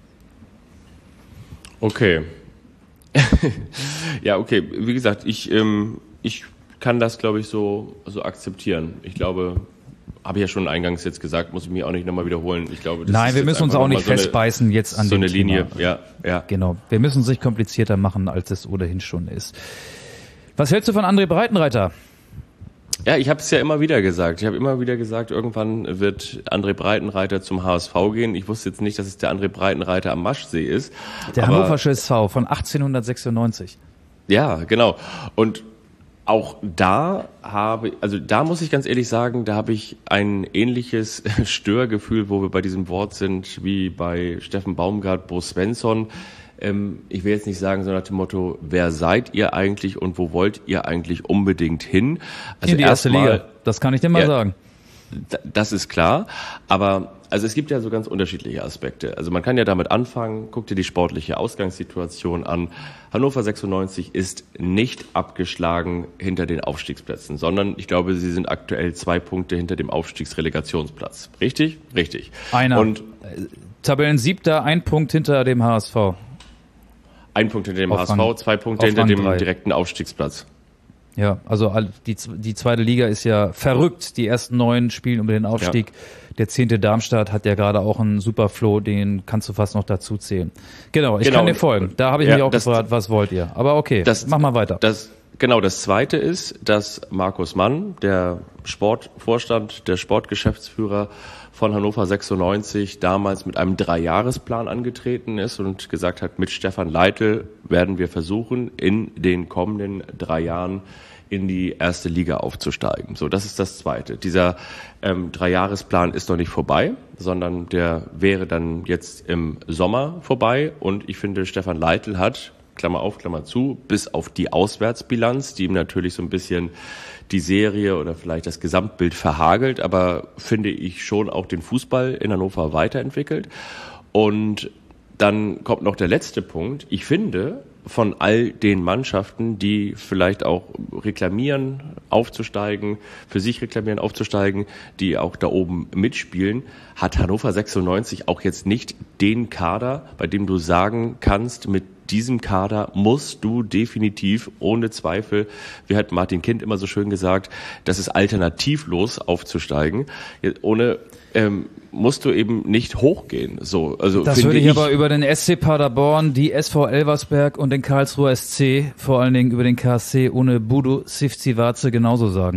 Okay. Ja, okay. Wie gesagt, ich kann das, glaube ich, so akzeptieren. Ich glaube, habe ich ja schon eingangs jetzt gesagt, muss ich mir auch nicht nochmal wiederholen. Ich glaube, Nein, wir müssen uns auch nicht festbeißen jetzt an so dem eine Linie. Thema. Ja. Genau. Wir müssen es nicht komplizierter machen, als es ohnehin schon ist. Was hältst du von André Breitenreiter? Ja, ich habe es ja immer wieder gesagt. Ich habe immer wieder gesagt, irgendwann wird André Breitenreiter zum HSV gehen. Ich wusste jetzt nicht, dass es der André Breitenreiter am Maschsee ist. Der Hannoversche SV von 1896. Ja, genau. Und auch da da muss ich ganz ehrlich sagen, da habe ich ein ähnliches Störgefühl, wo wir bei diesem Wort sind, wie bei Steffen Baumgart, Bo Svensson. Ich will jetzt nicht sagen, so nach dem Motto, wer seid ihr eigentlich und wo wollt ihr eigentlich unbedingt hin? Also in die erste Liga, das kann ich dir mal sagen. Das ist klar, aber also es gibt ja so ganz unterschiedliche Aspekte. Also man kann ja damit anfangen, guck dir die sportliche Ausgangssituation an. Hannover 96 ist nicht abgeschlagen hinter den Aufstiegsplätzen, sondern ich glaube, sie sind aktuell 2 Punkte hinter dem Aufstiegsrelegationsplatz. Richtig? Richtig. Einer. Und Tabellensiebter, 1 Punkt hinter dem HSV. 1 Punkt hinter dem HSV, 2 Punkte hinter dem direkten Aufstiegsplatz. Ja, also die zweite Liga ist ja verrückt. Die ersten 9 spielen um den Aufstieg. Ja. Der 10. Darmstadt hat ja gerade auch einen Superflow, den kannst du fast noch dazu zählen. Genau, ich kann dir folgen. Da habe ich mich auch gefragt, was wollt ihr? Aber okay, mach mal weiter. Das Zweite ist, dass Markus Mann, der Sportvorstand, der Sportgeschäftsführer von Hannover 96, damals mit einem 3-Jahresplan angetreten ist und gesagt hat, mit Stefan Leitl werden wir versuchen, in den kommenden 3 Jahren in die erste Liga aufzusteigen. So, das ist das Zweite. Dieser 3-Jahresplan ist noch nicht vorbei, sondern der wäre dann jetzt im Sommer vorbei. Und ich finde, Stefan Leitl hat, Klammer auf, Klammer zu, bis auf die Auswärtsbilanz, die ihm natürlich so ein bisschen die Serie oder vielleicht das Gesamtbild verhagelt, aber finde ich schon auch den Fußball in Hannover weiterentwickelt. Und dann kommt noch der letzte Punkt. Ich finde, von all den Mannschaften, die vielleicht auch reklamieren, aufzusteigen, für sich reklamieren, aufzusteigen, die auch da oben mitspielen, hat Hannover 96 auch jetzt nicht den Kader, bei dem du sagen kannst, mit diesem Kader musst du definitiv ohne Zweifel, wie hat Martin Kind immer so schön gesagt, das ist alternativlos aufzusteigen. Ohne musst du eben nicht hochgehen. So, also das würde ich aber über den SC Paderborn, die SV Elversberg und den Karlsruher SC, vor allen Dingen über den KSC ohne Budo Sivcivace genauso sagen.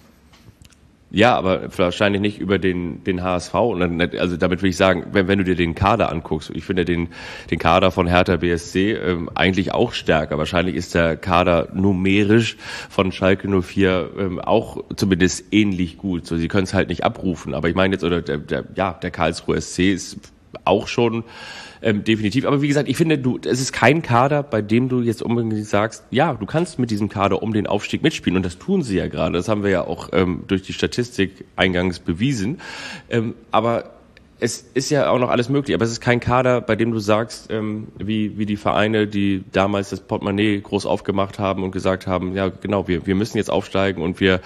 Ja, aber wahrscheinlich nicht über den HSV. Also damit will ich sagen, wenn du dir den Kader anguckst, ich finde den Kader von Hertha BSC eigentlich auch stärker. Wahrscheinlich ist der Kader numerisch von Schalke 04 auch zumindest ähnlich gut. So, sie können es halt nicht abrufen. Aber ich meine jetzt, oder der Karlsruher SC ist auch schon definitiv. Aber wie gesagt, ich finde, es ist kein Kader, bei dem du jetzt unbedingt sagst, ja, du kannst mit diesem Kader um den Aufstieg mitspielen. Und das tun sie ja gerade. Das haben wir ja auch durch die Statistik eingangs bewiesen. Aber es ist ja auch noch alles möglich. Aber es ist kein Kader, bei dem du sagst, wie die Vereine, die damals das Portemonnaie groß aufgemacht haben und gesagt haben, ja genau, wir müssen jetzt aufsteigen und wir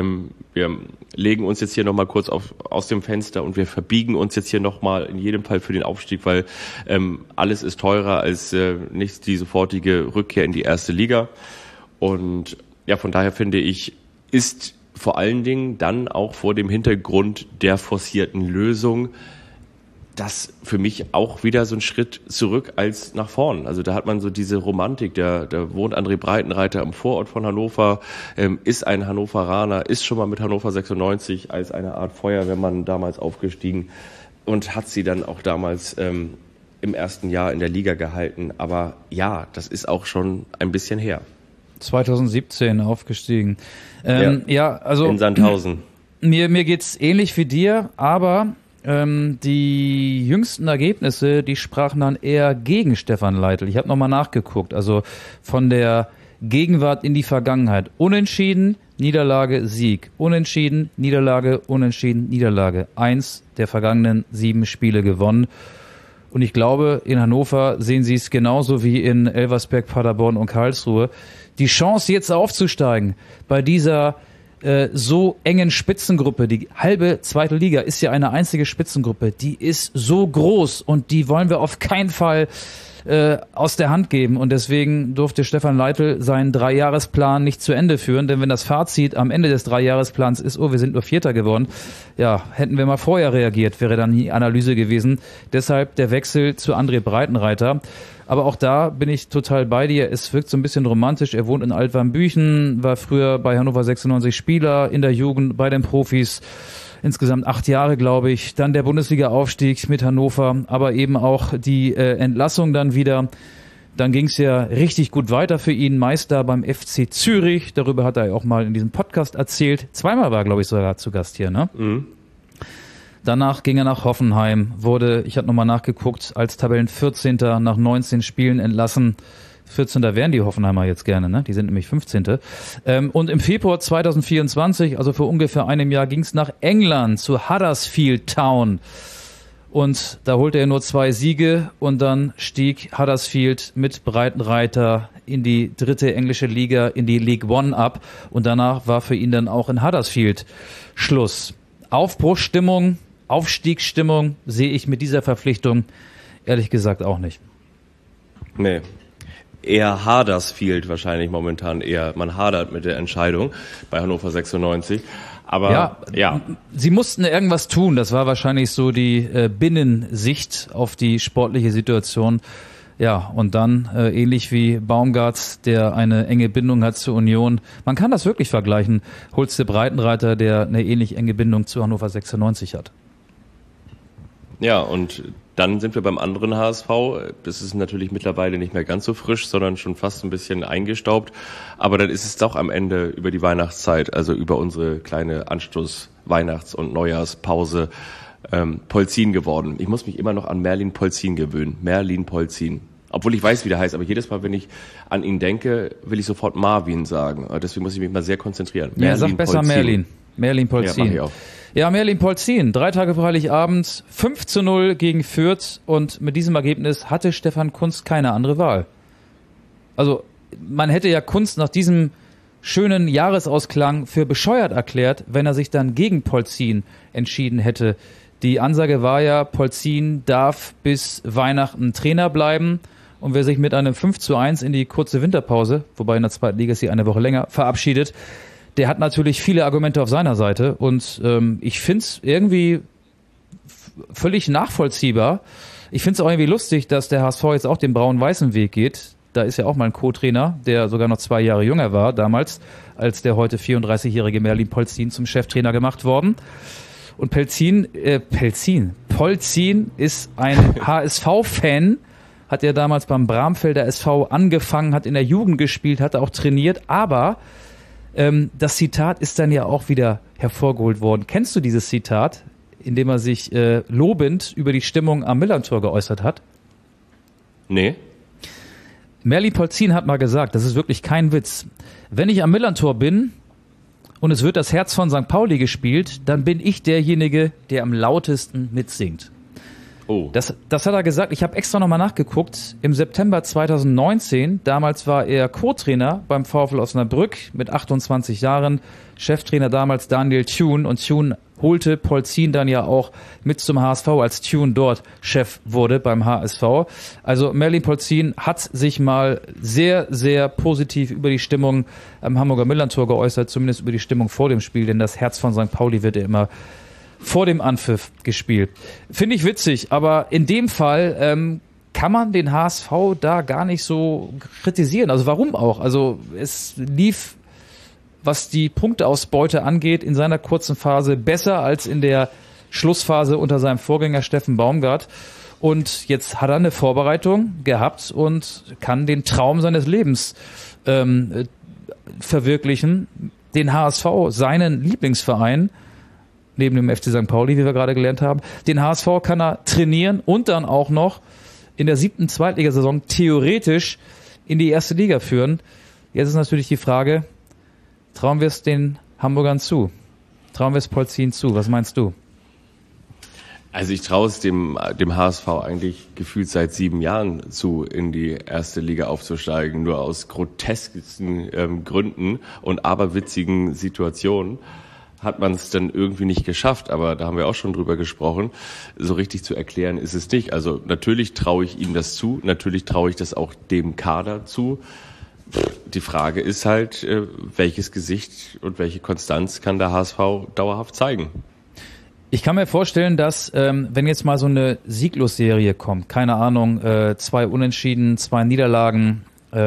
legen uns jetzt hier nochmal kurz aus dem Fenster und wir verbiegen uns jetzt hier nochmal in jedem Fall für den Aufstieg, weil alles ist teurer als nicht die sofortige Rückkehr in die erste Liga. Und ja, von daher finde ich, ist vor allen Dingen dann auch vor dem Hintergrund der forcierten Lösung das für mich auch wieder so ein Schritt zurück als nach vorn. Also da hat man so diese Romantik, da wohnt André Breitenreiter im Vorort von Hannover, ist ein Hannoveraner, ist schon mal mit Hannover 96 als eine Art Feuerwehrmann damals aufgestiegen und hat sie dann auch damals im ersten Jahr in der Liga gehalten. Aber ja, das ist auch schon ein bisschen her. 2017 aufgestiegen. Also in Sandhausen. Mir geht's ähnlich wie dir, aber die jüngsten Ergebnisse, die sprachen dann eher gegen Stefan Leitl. Ich habe nochmal nachgeguckt, also von der Gegenwart in die Vergangenheit. Unentschieden, Niederlage, Sieg. Unentschieden, Niederlage, Unentschieden, Niederlage. 1 der vergangenen 7 Spiele gewonnen. Und ich glaube, in Hannover sehen sie es genauso wie in Elversberg, Paderborn und Karlsruhe. Die Chance jetzt aufzusteigen bei dieser so engen Spitzengruppe, die halbe zweite Liga ist ja eine einzige Spitzengruppe, die ist so groß und die wollen wir auf keinen Fall aus der Hand geben. Und deswegen durfte Stefan Leitl seinen 3-Jahresplan nicht zu Ende führen, denn wenn das Fazit am Ende des 3-Jahresplans ist, wir sind nur Vierter geworden, ja, hätten wir mal vorher reagiert, wäre dann die Analyse gewesen. Deshalb der Wechsel zu André Breitenreiter. Aber auch da bin ich total bei dir. Es wirkt so ein bisschen romantisch. Er wohnt in Altwarmbüchen, war früher bei Hannover 96 Spieler in der Jugend, bei den Profis. Insgesamt 8 Jahre, glaube ich. Dann der Bundesliga-Aufstieg mit Hannover, aber eben auch die Entlassung dann wieder. Dann ging es ja richtig gut weiter für ihn. Meister beim FC Zürich. Darüber hat er auch mal in diesem Podcast erzählt. 2-mal war, glaube ich, sogar zu Gast hier, ne? Mhm. Danach ging er nach Hoffenheim, wurde, ich habe nochmal nachgeguckt, als Tabellen 14. nach 19 Spielen entlassen. 14. wären die Hoffenheimer jetzt gerne, ne? Die sind nämlich 15. Und im Februar 2024, also vor ungefähr einem Jahr, ging es nach England zu Huddersfield Town. Und da holte er nur 2 Siege und dann stieg Huddersfield mit Breitenreiter in die 3. englische Liga, in die League One ab. Und danach war für ihn dann auch in Huddersfield Schluss. Aufbruchsstimmung, Aufstiegsstimmung sehe ich mit dieser Verpflichtung ehrlich gesagt auch nicht. Nee. Eher Huddersfield wahrscheinlich momentan eher. Man hadert mit der Entscheidung bei Hannover 96. Aber ja. Sie mussten irgendwas tun. Das war wahrscheinlich so die Binnensicht auf die sportliche Situation. Ja, und dann ähnlich wie Baumgart, der eine enge Bindung hat zur Union. Man kann das wirklich vergleichen. Holst du Breitenreiter, der eine ähnlich enge Bindung zu Hannover 96 hat. Ja, und dann sind wir beim anderen HSV. Das ist natürlich mittlerweile nicht mehr ganz so frisch, sondern schon fast ein bisschen eingestaubt. Aber dann ist es doch am Ende über die Weihnachtszeit, also über unsere kleine Anstoß-Weihnachts- und Neujahrspause, Polzin geworden. Ich muss mich immer noch an Merlin Polzin gewöhnen. Merlin Polzin. Obwohl ich weiß, wie der heißt, aber jedes Mal, wenn ich an ihn denke, will ich sofort Marvin sagen. Deswegen muss ich mich mal sehr konzentrieren. Ja, sag besser Merlin. Merlin Polzin. Ja, mach ich auch. Ja, Merlin Polzin, 3 Tage vor Heiligabend, 5:0 gegen Fürth und mit diesem Ergebnis hatte Stefan Kuntz keine andere Wahl. Also man hätte ja Kuntz nach diesem schönen Jahresausklang für bescheuert erklärt, wenn er sich dann gegen Polzin entschieden hätte. Die Ansage war ja, Polzin darf bis Weihnachten Trainer bleiben und wer sich mit einem 5:1 in die kurze Winterpause, wobei in der 2. Liga ist sie eine Woche länger, verabschiedet, der hat natürlich viele Argumente auf seiner Seite und ich finde es irgendwie völlig nachvollziehbar. Ich finde es auch irgendwie lustig, dass der HSV jetzt auch den braun-weißen Weg geht. Da ist ja auch mal ein Co-Trainer, der sogar noch 2 Jahre jünger war damals, als der heute 34-jährige Merlin Polzin zum Cheftrainer gemacht worden. Und Polzin ist ein HSV-Fan, hat ja damals beim Bramfelder SV angefangen, hat in der Jugend gespielt, hat auch trainiert, aber das Zitat ist dann ja auch wieder hervorgeholt worden. Kennst du dieses Zitat, in dem er sich lobend über die Stimmung am Millerntor geäußert hat? Nee. Merlin Polzin hat mal gesagt, das ist wirklich kein Witz, wenn ich am Millerntor bin und es wird das Herz von St. Pauli gespielt, dann bin ich derjenige, der am lautesten mitsingt. Oh. Das hat er gesagt. Ich habe extra nochmal nachgeguckt. Im September 2019, damals war er Co-Trainer beim VfL Osnabrück mit 28 Jahren. Cheftrainer damals Daniel Thune. Und Thune holte Polzin dann ja auch mit zum HSV, als Thune dort Chef wurde beim HSV. Also Merlin Polzin hat sich mal sehr, sehr positiv über die Stimmung am Hamburger Millerntor geäußert, zumindest über die Stimmung vor dem Spiel, denn das Herz von St. Pauli wird ja immer vor dem Anpfiff gespielt. Finde ich witzig, aber in dem Fall kann man den HSV da gar nicht so kritisieren. Also warum auch? Also es lief, was die Punkteausbeute angeht, in seiner kurzen Phase besser als in der Schlussphase unter seinem Vorgänger Steffen Baumgart. Und jetzt hat er eine Vorbereitung gehabt und kann den Traum seines Lebens verwirklichen. Den HSV, seinen Lieblingsverein, neben dem FC St. Pauli, wie wir gerade gelernt haben. Den HSV kann er trainieren und dann auch noch in der 7. Zweitligasaison theoretisch in die 1. Liga führen. Jetzt ist natürlich die Frage, trauen wir es den Hamburgern zu? Trauen wir es Polzin zu? Was meinst du? Also ich traue es dem HSV eigentlich gefühlt seit 7 Jahren zu, in die erste Liga aufzusteigen. Nur aus groteskesten Gründen und aberwitzigen Situationen hat man es dann irgendwie nicht geschafft. Aber da haben wir auch schon drüber gesprochen. So richtig zu erklären ist es nicht. Also natürlich traue ich ihm das zu. Natürlich traue ich das auch dem Kader zu. Die Frage ist halt, welches Gesicht und welche Konstanz kann der HSV dauerhaft zeigen? Ich kann mir vorstellen, dass wenn jetzt mal so eine Sieglosserie kommt, keine Ahnung, 2 Unentschieden, 2 Niederlagen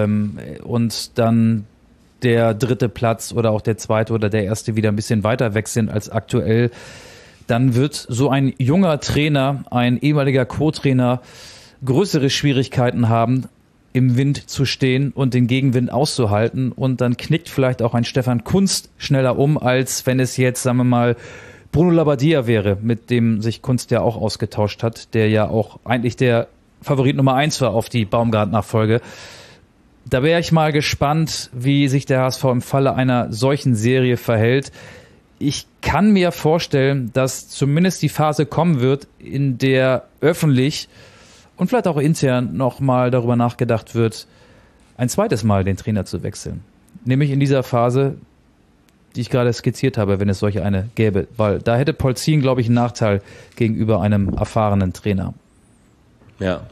und dann der 3. Platz oder auch der 2. oder der 1. wieder ein bisschen weiter weg sind als aktuell, dann wird so ein junger Trainer, ein ehemaliger Co-Trainer größere Schwierigkeiten haben, im Wind zu stehen und den Gegenwind auszuhalten, und dann knickt vielleicht auch ein Stefan Kunst schneller um, als wenn es jetzt, sagen wir mal, Bruno Labbadia wäre, mit dem sich Kunst ja auch ausgetauscht hat, der ja auch eigentlich der Favorit Nummer 1 war auf die Baumgart-Nachfolge. Da wäre ich mal gespannt, wie sich der HSV im Falle einer solchen Serie verhält. Ich kann mir vorstellen, dass zumindest die Phase kommen wird, in der öffentlich und vielleicht auch intern nochmal darüber nachgedacht wird, ein zweites Mal den Trainer zu wechseln. Nämlich in dieser Phase, die ich gerade skizziert habe, wenn es solche eine gäbe. Weil da hätte Polzin, glaube ich, einen Nachteil gegenüber einem erfahrenen Trainer. Ja,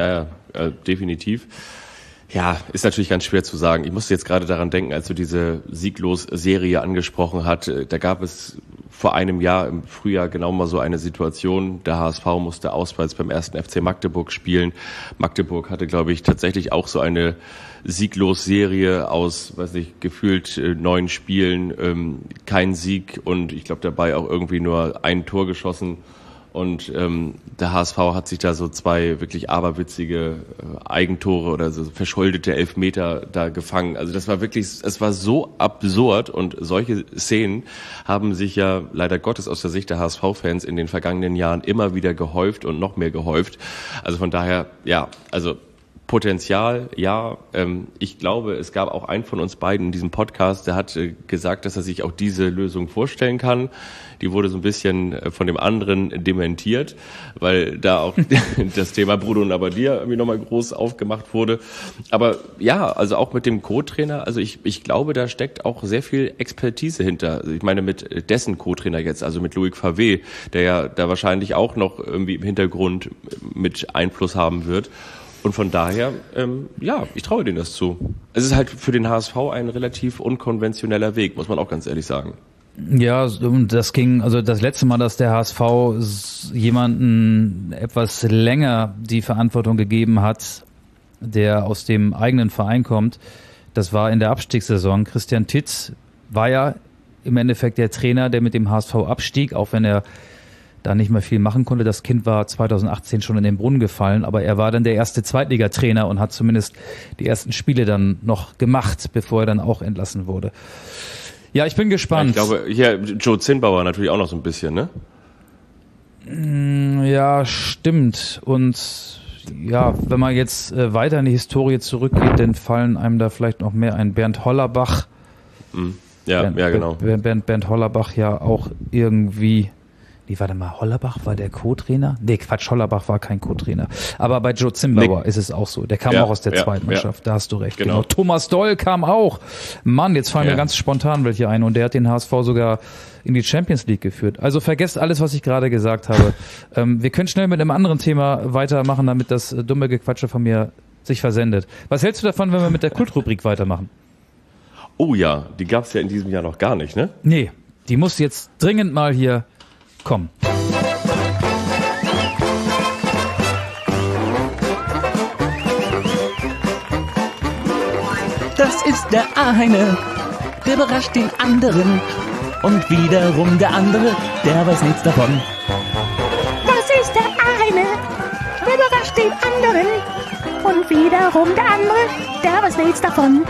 definitiv. Ja, ist natürlich ganz schwer zu sagen. Ich musste jetzt gerade daran denken, als du diese Sieglos-Serie angesprochen hast. Da gab es vor einem Jahr im Frühjahr genau mal so eine Situation. Der HSV musste auswärts beim 1. FC Magdeburg spielen. Magdeburg hatte, glaube ich, tatsächlich auch so eine Sieglos-Serie aus, gefühlt 9 Spielen, kein Sieg und ich glaube dabei auch irgendwie nur ein Tor geschossen. Und der HSV hat sich da so 2 wirklich aberwitzige Eigentore oder so verschuldete Elfmeter da gefangen. Also das war wirklich, es war so absurd, und solche Szenen haben sich ja leider Gottes aus der Sicht der HSV-Fans in den vergangenen Jahren immer wieder gehäuft und noch mehr gehäuft. Also von daher, ja, also Potenzial, ja. Ich glaube, es gab auch einen von uns beiden in diesem Podcast, der hat gesagt, dass er sich auch diese Lösung vorstellen kann. Die wurde so ein bisschen von dem anderen dementiert, weil da auch das Thema Bruno Labbadia irgendwie nochmal groß aufgemacht wurde. Aber ja, also auch mit dem Co-Trainer, also ich glaube, da steckt auch sehr viel Expertise hinter. Also ich meine, mit dessen Co-Trainer jetzt, also mit Loic Favre, der ja da wahrscheinlich auch noch irgendwie im Hintergrund mit Einfluss haben wird. Und von daher, ich traue denen das zu. Es ist halt für den HSV ein relativ unkonventioneller Weg, muss man auch ganz ehrlich sagen. Ja, das ging, also das letzte Mal, dass der HSV jemanden etwas länger die Verantwortung gegeben hat, der aus dem eigenen Verein kommt, das war in der Abstiegssaison. Christian Titz war ja im Endeffekt der Trainer, der mit dem HSV abstieg, auch wenn er da nicht mehr viel machen konnte. Das Kind war 2018 schon in den Brunnen gefallen, aber er war dann der erste Zweitligatrainer und hat zumindest die ersten Spiele dann noch gemacht, bevor er dann auch entlassen wurde. Ja, ich bin gespannt. Ja, ich glaube, hier Joe Zinnbauer natürlich auch noch so ein bisschen, ne? Ja, stimmt. Und ja, wenn man jetzt weiter in die Historie zurückgeht, dann fallen einem da vielleicht noch mehr ein. Bernd Hollerbach. Ja, genau. Bernd Hollerbach ja auch irgendwie... Nee, warte mal, Hollerbach war der Co-Trainer? Nee, Quatsch, Hollerbach war kein Co-Trainer. Aber bei Joe Zinnbauer ist es auch so. Der kam auch aus der zweiten Mannschaft, da hast du recht. Genau. Thomas Doll kam auch. Mann, jetzt fallen mir ganz spontan welche ein. Und der hat den HSV sogar in die Champions League geführt. Also vergesst alles, was ich gerade gesagt habe. Wir können schnell mit einem anderen Thema weitermachen, damit das dumme Gequatsche von mir sich versendet. Was hältst du davon, wenn wir mit der Kultrubrik weitermachen? Oh ja, die gab's ja in diesem Jahr noch gar nicht, ne? Nee, die muss jetzt dringend mal hier kommen. Das ist der eine, der überrascht den anderen. Und wiederum der andere, der weiß nichts davon. Das ist der eine, der überrascht den anderen. Und wiederum der andere, der weiß nichts davon.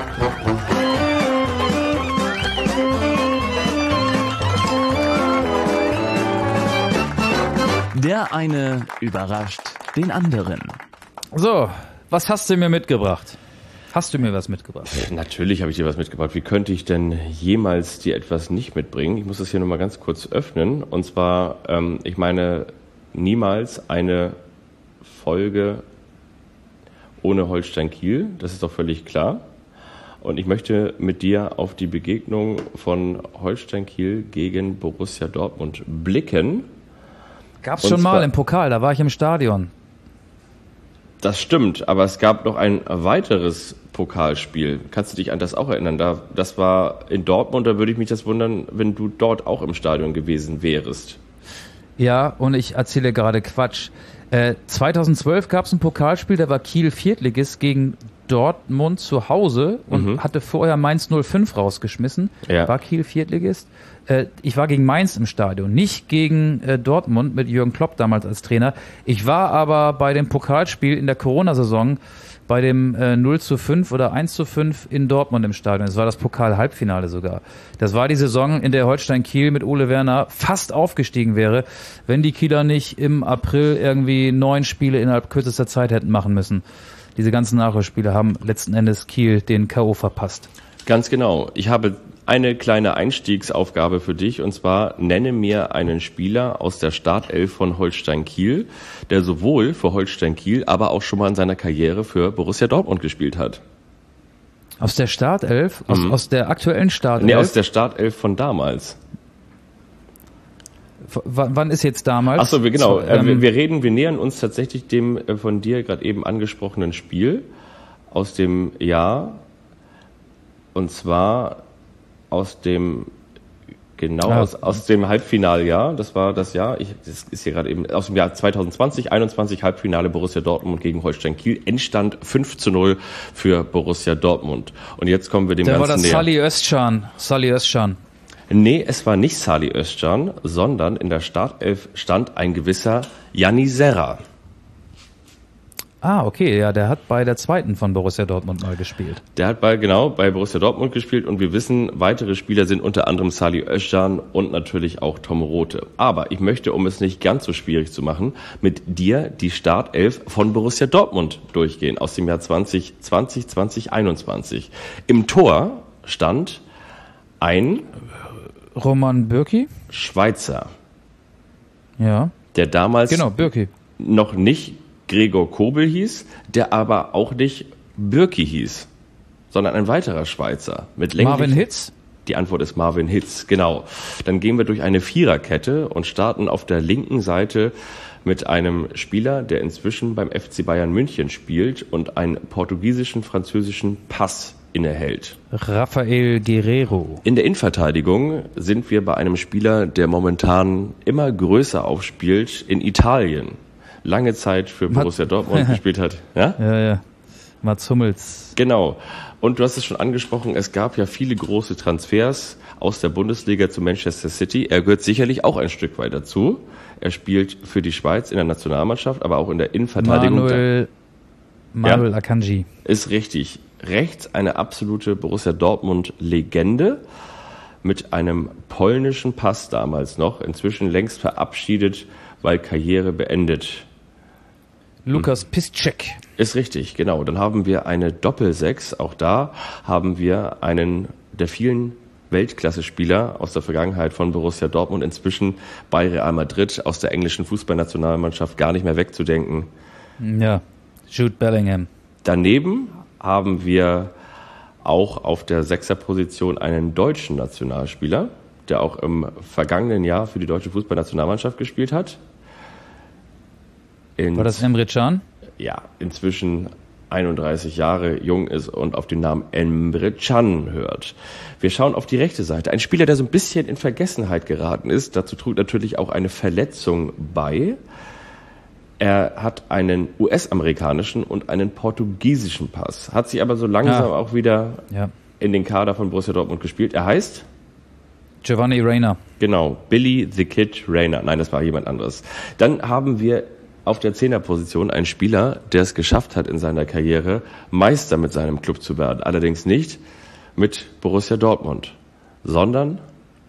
Der eine überrascht den anderen. So, was hast du mir mitgebracht? Hast du mir was mitgebracht? Natürlich habe ich dir was mitgebracht. Wie könnte ich denn jemals dir etwas nicht mitbringen? Ich muss das hier nochmal ganz kurz öffnen. Und zwar, ich meine, niemals eine Folge ohne Holstein Kiel, das ist doch völlig klar. Und ich möchte mit dir auf die Begegnung von Holstein Kiel gegen Borussia Dortmund blicken. Gab's schon mal im Pokal, da war ich im Stadion. Das stimmt, aber es gab noch ein weiteres Pokalspiel. Kannst du dich an das auch erinnern? Das war in Dortmund, da würde ich mich das wundern, wenn du dort auch im Stadion gewesen wärst. Ja, und ich erzähle gerade Quatsch. 2012 gab es ein Pokalspiel, da war Kiel Viertligist gegen Dortmund zu Hause und hatte vorher Mainz 05 rausgeschmissen. Ja. War Kiel Viertligist. Ich war gegen Mainz im Stadion, nicht gegen Dortmund mit Jürgen Klopp damals als Trainer. Ich war aber bei dem Pokalspiel in der Corona-Saison bei dem 0:5 oder 1:5 in Dortmund im Stadion. Das war das Pokal-Halbfinale sogar. Das war die Saison, in der Holstein Kiel mit Ole Werner fast aufgestiegen wäre, wenn die Kieler nicht im April irgendwie 9 Spiele innerhalb kürzester Zeit hätten machen müssen. Diese ganzen Nachholspiele haben letzten Endes Kiel den K.O. verpasst. Ganz genau. Ich habe eine kleine Einstiegsaufgabe für dich, und zwar nenne mir einen Spieler aus der Startelf von Holstein Kiel, der sowohl für Holstein Kiel, aber auch schon mal in seiner Karriere für Borussia Dortmund gespielt hat. Aus der Startelf? Aus der aktuellen Startelf? Nee, aus der Startelf von damals. Wann ist jetzt damals? Ach so, genau. Wir nähern uns tatsächlich dem von dir gerade eben angesprochenen Spiel aus dem Jahr, und zwar aus dem Halbfinaljahr. Das war das Jahr, das ist hier gerade eben aus dem Jahr 2020, 21 Halbfinale Borussia Dortmund gegen Holstein Kiel. Endstand 5:0 für Borussia Dortmund. Und jetzt kommen wir dem Ganzen näher. Da war das Salih Özcan. Nee, es war nicht Salih Özcan, sondern in der Startelf stand ein gewisser Janni Serra. Ah, okay, ja, der hat bei der zweiten von Borussia Dortmund mal gespielt. Der hat bei Borussia Dortmund gespielt, und wir wissen, weitere Spieler sind unter anderem Salih Özcan und natürlich auch Tom Rothe. Aber ich möchte, um es nicht ganz so schwierig zu machen, mit dir die Startelf von Borussia Dortmund durchgehen aus dem Jahr 2020, 2021. Im Tor stand ein Roman Bürki? Schweizer. Ja. Der damals Bürki. noch nicht Gregor Kobel hieß, der aber auch nicht Bürki hieß, sondern ein weiterer Schweizer. Marvin Hitz? Die Antwort ist Marvin Hitz, genau. Dann gehen wir durch eine Viererkette und starten auf der linken Seite mit einem Spieler, der inzwischen beim FC Bayern München spielt und einen portugiesischen-französischen Pass innehält. Rafael Guerreiro. In der Innenverteidigung sind wir bei einem Spieler, der momentan immer größer aufspielt in Italien. Lange Zeit für Borussia Dortmund gespielt hat. Ja? Ja. Mats Hummels. Genau. Und du hast es schon angesprochen, es gab ja viele große Transfers aus der Bundesliga zu Manchester City. Er gehört sicherlich auch ein Stück weit dazu. Er spielt für die Schweiz in der Nationalmannschaft, aber auch in der Innenverteidigung. Manuel Akanji. Ist richtig. Rechts eine absolute Borussia Dortmund-Legende mit einem polnischen Pass damals noch, inzwischen längst verabschiedet, weil Karriere beendet. Lukas Piszczek. Ist richtig, genau. Dann haben wir eine Doppel-6. Auch da haben wir einen der vielen Weltklasse-Spieler aus der Vergangenheit von Borussia Dortmund, inzwischen bei Real Madrid, aus der englischen Fußballnationalmannschaft gar nicht mehr wegzudenken. Ja, Jude Bellingham. Daneben haben wir auch auf der Sechserposition einen deutschen Nationalspieler, der auch im vergangenen Jahr für die deutsche Fußballnationalmannschaft gespielt hat. War das Emre Can? Ja, inzwischen 31 Jahre jung ist und auf den Namen Emre Can hört. Wir schauen auf die rechte Seite. Ein Spieler, der so ein bisschen in Vergessenheit geraten ist. Dazu trug natürlich auch eine Verletzung bei. Er hat einen US-amerikanischen und einen portugiesischen Pass. Hat sich aber so langsam auch wieder in den Kader von Borussia Dortmund gespielt. Er heißt? Giovanni Reyna. Genau, Billy the Kid Reyna. Nein, das war jemand anderes. Dann haben wir auf der Zehnerposition einen Spieler, der es geschafft hat, in seiner Karriere Meister mit seinem Club zu werden. Allerdings nicht mit Borussia Dortmund, sondern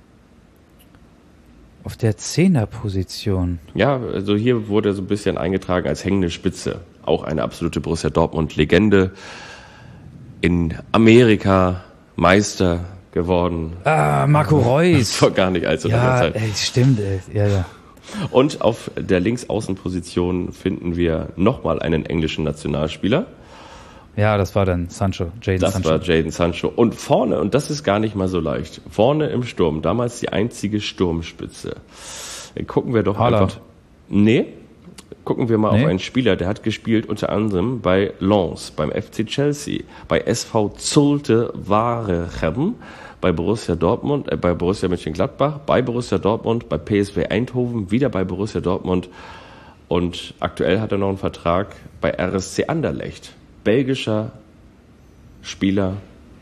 auf der Zehnerposition. Ja, also hier wurde so ein bisschen eingetragen als hängende Spitze. Auch eine absolute Borussia Dortmund-Legende. In Amerika Meister geworden. Marco Reus. Vor gar nicht allzu langer Zeit. Stimmt. Ja. Und auf der Linksaußenposition finden wir nochmal einen englischen Nationalspieler. Ja, das war dann Sancho, Jadon Sancho. Das war Jadon Sancho. Und vorne, und das ist gar nicht mal so leicht, vorne im Sturm, damals die einzige Sturmspitze. Gucken wir doch Haaland. einfach... Gucken wir mal auf einen Spieler, der hat gespielt unter anderem bei Lens, beim FC Chelsea, bei SV Zulte Waregem, bei Borussia Dortmund, bei Borussia Mönchengladbach, bei Borussia Dortmund, bei PSV Eindhoven, wieder bei Borussia Dortmund und aktuell hat er noch einen Vertrag bei RSC Anderlecht. Belgischer Spieler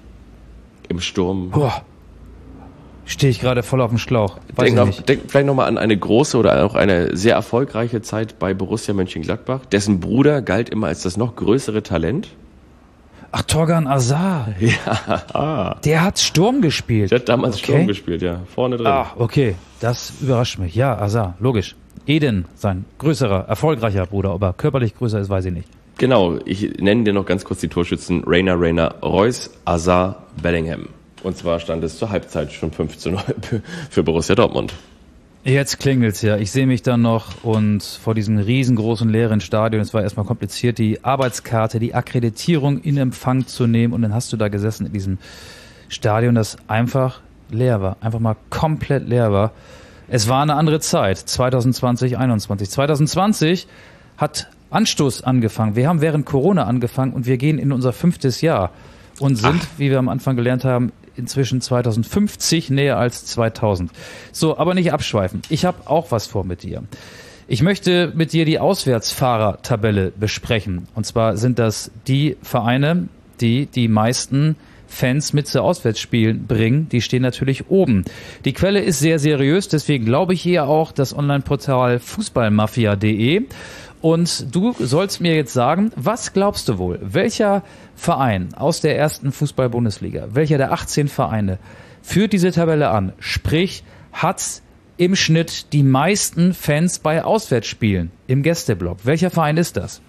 im Sturm. Boah. Stehe ich gerade voll auf dem Schlauch. Denk vielleicht nochmal an eine große oder auch eine sehr erfolgreiche Zeit bei Borussia Mönchengladbach. Dessen Bruder galt immer als das noch größere Talent. Ach, Torgan Hazard. Ja. Der hat Sturm gespielt. Der hat damals Sturm gespielt, ja. Vorne drin. Ah, okay. Das überrascht mich. Ja, Hazard, logisch. Eden, sein größerer, erfolgreicher Bruder. Ob er körperlich größer ist, weiß ich nicht. Genau, ich nenne dir noch ganz kurz die Torschützen. Rainer, Reus, Hazard, Bellingham. Und zwar stand es zur Halbzeit schon 5:0 für Borussia Dortmund. Jetzt klingelt's ja. Ich sehe mich dann noch und vor diesem riesengroßen leeren Stadion, es war erstmal kompliziert, die Arbeitskarte, die Akkreditierung in Empfang zu nehmen. Und dann hast du da gesessen in diesem Stadion, das einfach leer war. Einfach mal komplett leer war. Es war eine andere Zeit. 2020, 2021. 2020 hat Anstoß angefangen. Wir haben während Corona angefangen und wir gehen in unser 5. Jahr und sind, wie wir am Anfang gelernt haben, inzwischen 2050 näher als 2000. So, aber nicht abschweifen. Ich habe auch was vor mit dir. Ich möchte mit dir die Auswärtsfahrertabelle besprechen. Und zwar sind das die Vereine, die die meisten Fans mit zu Auswärtsspielen bringen. Die stehen natürlich oben. Die Quelle ist sehr seriös, deswegen glaube ich hier auch das Online-Portal fußballmafia.de. Und du sollst mir jetzt sagen, was glaubst du wohl, welcher Verein aus der ersten Fußball-Bundesliga, welcher der 18 Vereine führt diese Tabelle an, sprich hat im Schnitt die meisten Fans bei Auswärtsspielen im Gästeblock? Welcher Verein ist das?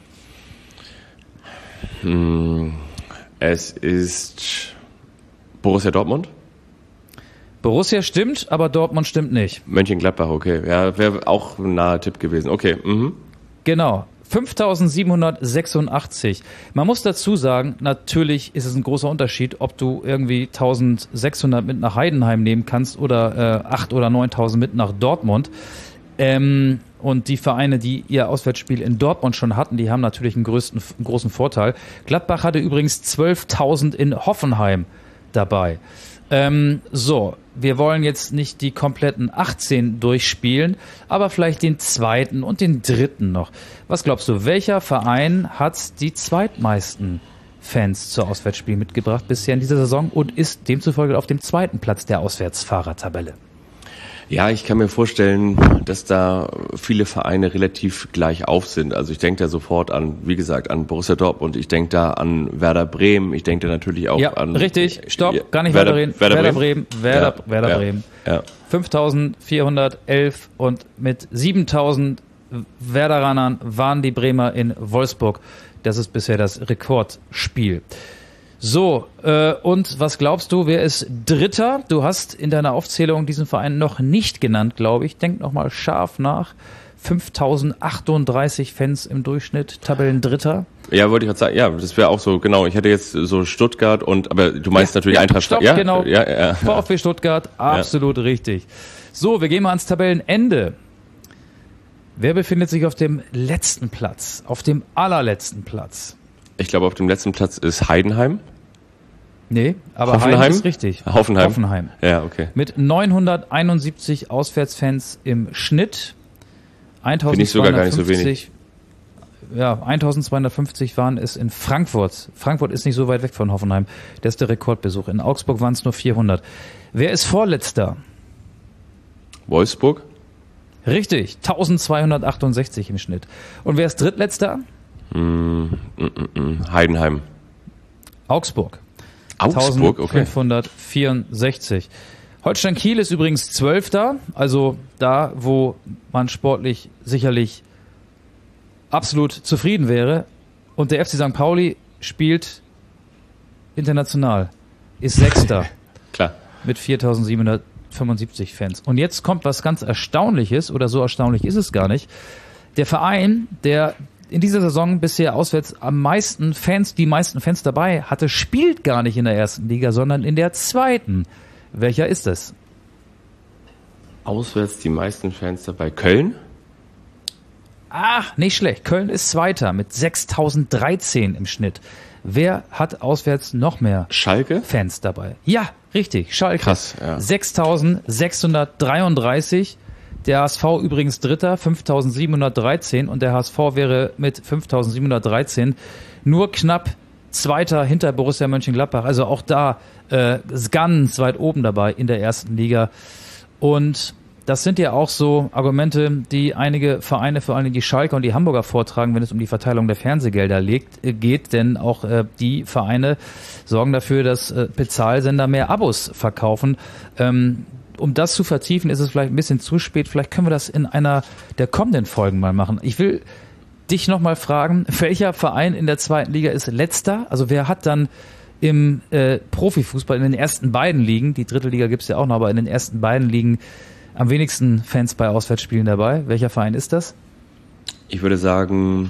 Es ist Borussia Dortmund. Borussia stimmt, aber Dortmund stimmt nicht. Mönchengladbach, okay. Ja, wäre auch ein naher Tipp gewesen. Okay. Genau. 5.786. Man muss dazu sagen, natürlich ist es ein großer Unterschied, ob du irgendwie 1.600 mit nach Heidenheim nehmen kannst oder 8.000 oder 9.000 mit nach Dortmund. Und die Vereine, die ihr Auswärtsspiel in Dortmund schon hatten, die haben natürlich einen großen Vorteil. Gladbach hatte übrigens 12.000 in Hoffenheim dabei. So, wir wollen jetzt nicht die kompletten 18 durchspielen, aber vielleicht den zweiten und den dritten noch. Was glaubst du, welcher Verein hat die zweitmeisten Fans zur Auswärtsspiel mitgebracht bisher in dieser Saison und ist demzufolge auf dem zweiten Platz der Auswärtsfahrertabelle? Ja, ich kann mir vorstellen, dass da viele Vereine relativ gleich auf sind. Also ich denke da sofort an, wie gesagt, an Borussia Dortmund. Ich denke da an Werder Bremen. Ich denke da natürlich auch an... Ja, richtig. Stopp. Gar nicht weiter reden. Werder Bremen. Werder Bremen. Ja. 5.411 und mit 7.000 Werderanern waren die Bremer in Wolfsburg. Das ist bisher das Rekordspiel. So, und was glaubst du, wer ist Dritter? Du hast in deiner Aufzählung diesen Verein noch nicht genannt, glaube ich. Denk noch mal scharf nach. 5.038 Fans im Durchschnitt, Tabellendritter. Ja, wollte ich gerade sagen. Ja, das wäre auch so, genau. Ich hätte jetzt so Stuttgart aber du meinst natürlich Eintracht Stuttgart. Ja, genau. Ja. VfB Stuttgart, absolut richtig. So, wir gehen mal ans Tabellenende. Wer befindet sich auf dem letzten Platz? Auf dem allerletzten Platz? Ich glaube, auf dem letzten Platz ist Heidenheim. Nee, aber Hoffenheim Heim ist richtig. Hoffenheim. Ja, okay. Mit 971 Auswärtsfans im Schnitt. Finde ich sogar gar nicht so wenig. Ja, 1250 waren es in Frankfurt. Frankfurt ist nicht so weit weg von Hoffenheim. Das ist der Rekordbesuch. In Augsburg waren es nur 400. Wer ist Vorletzter? Wolfsburg. Richtig, 1268 im Schnitt. Und wer ist Drittletzter? Heidenheim. Augsburg. Augsburg, okay. 1564. Holstein Kiel ist übrigens 12. Also da, wo man sportlich sicherlich absolut zufrieden wäre. Und der FC St. Pauli spielt international. Ist 6. Klar. Mit 4.750 675 Fans. Und jetzt kommt was ganz Erstaunliches, oder so erstaunlich ist es gar nicht. Der Verein, der in dieser Saison bisher auswärts die meisten Fans dabei hatte, spielt gar nicht in der ersten Liga, sondern in der zweiten. Welcher ist es? Auswärts die meisten Fans dabei. Köln? Ach, nicht schlecht. Köln ist Zweiter mit 6.013 im Schnitt. Wer hat auswärts noch mehr Schalke? Fans dabei? Ja, richtig, Schalke. Krass, ja. 6.633. Der HSV übrigens Dritter, 5.713. Und der HSV wäre mit 5.713 nur knapp Zweiter hinter Borussia Mönchengladbach. Also auch da ist ganz weit oben dabei in der ersten Liga. Und das sind ja auch so Argumente, die einige Vereine, vor allem die Schalker und die Hamburger, vortragen, wenn es um die Verteilung der Fernsehgelder geht. Denn auch die Vereine sorgen dafür, dass Bezahlsender mehr Abos verkaufen. Um das zu vertiefen, ist es vielleicht ein bisschen zu spät. Vielleicht können wir das in einer der kommenden Folgen mal machen. Ich will dich nochmal fragen, welcher Verein in der zweiten Liga ist letzter? Also wer hat dann im Profifußball in den ersten beiden Ligen, die dritte Liga gibt's ja auch noch, aber in den ersten beiden Ligen am wenigsten Fans bei Auswärtsspielen dabei? Welcher Verein ist das? Ich würde sagen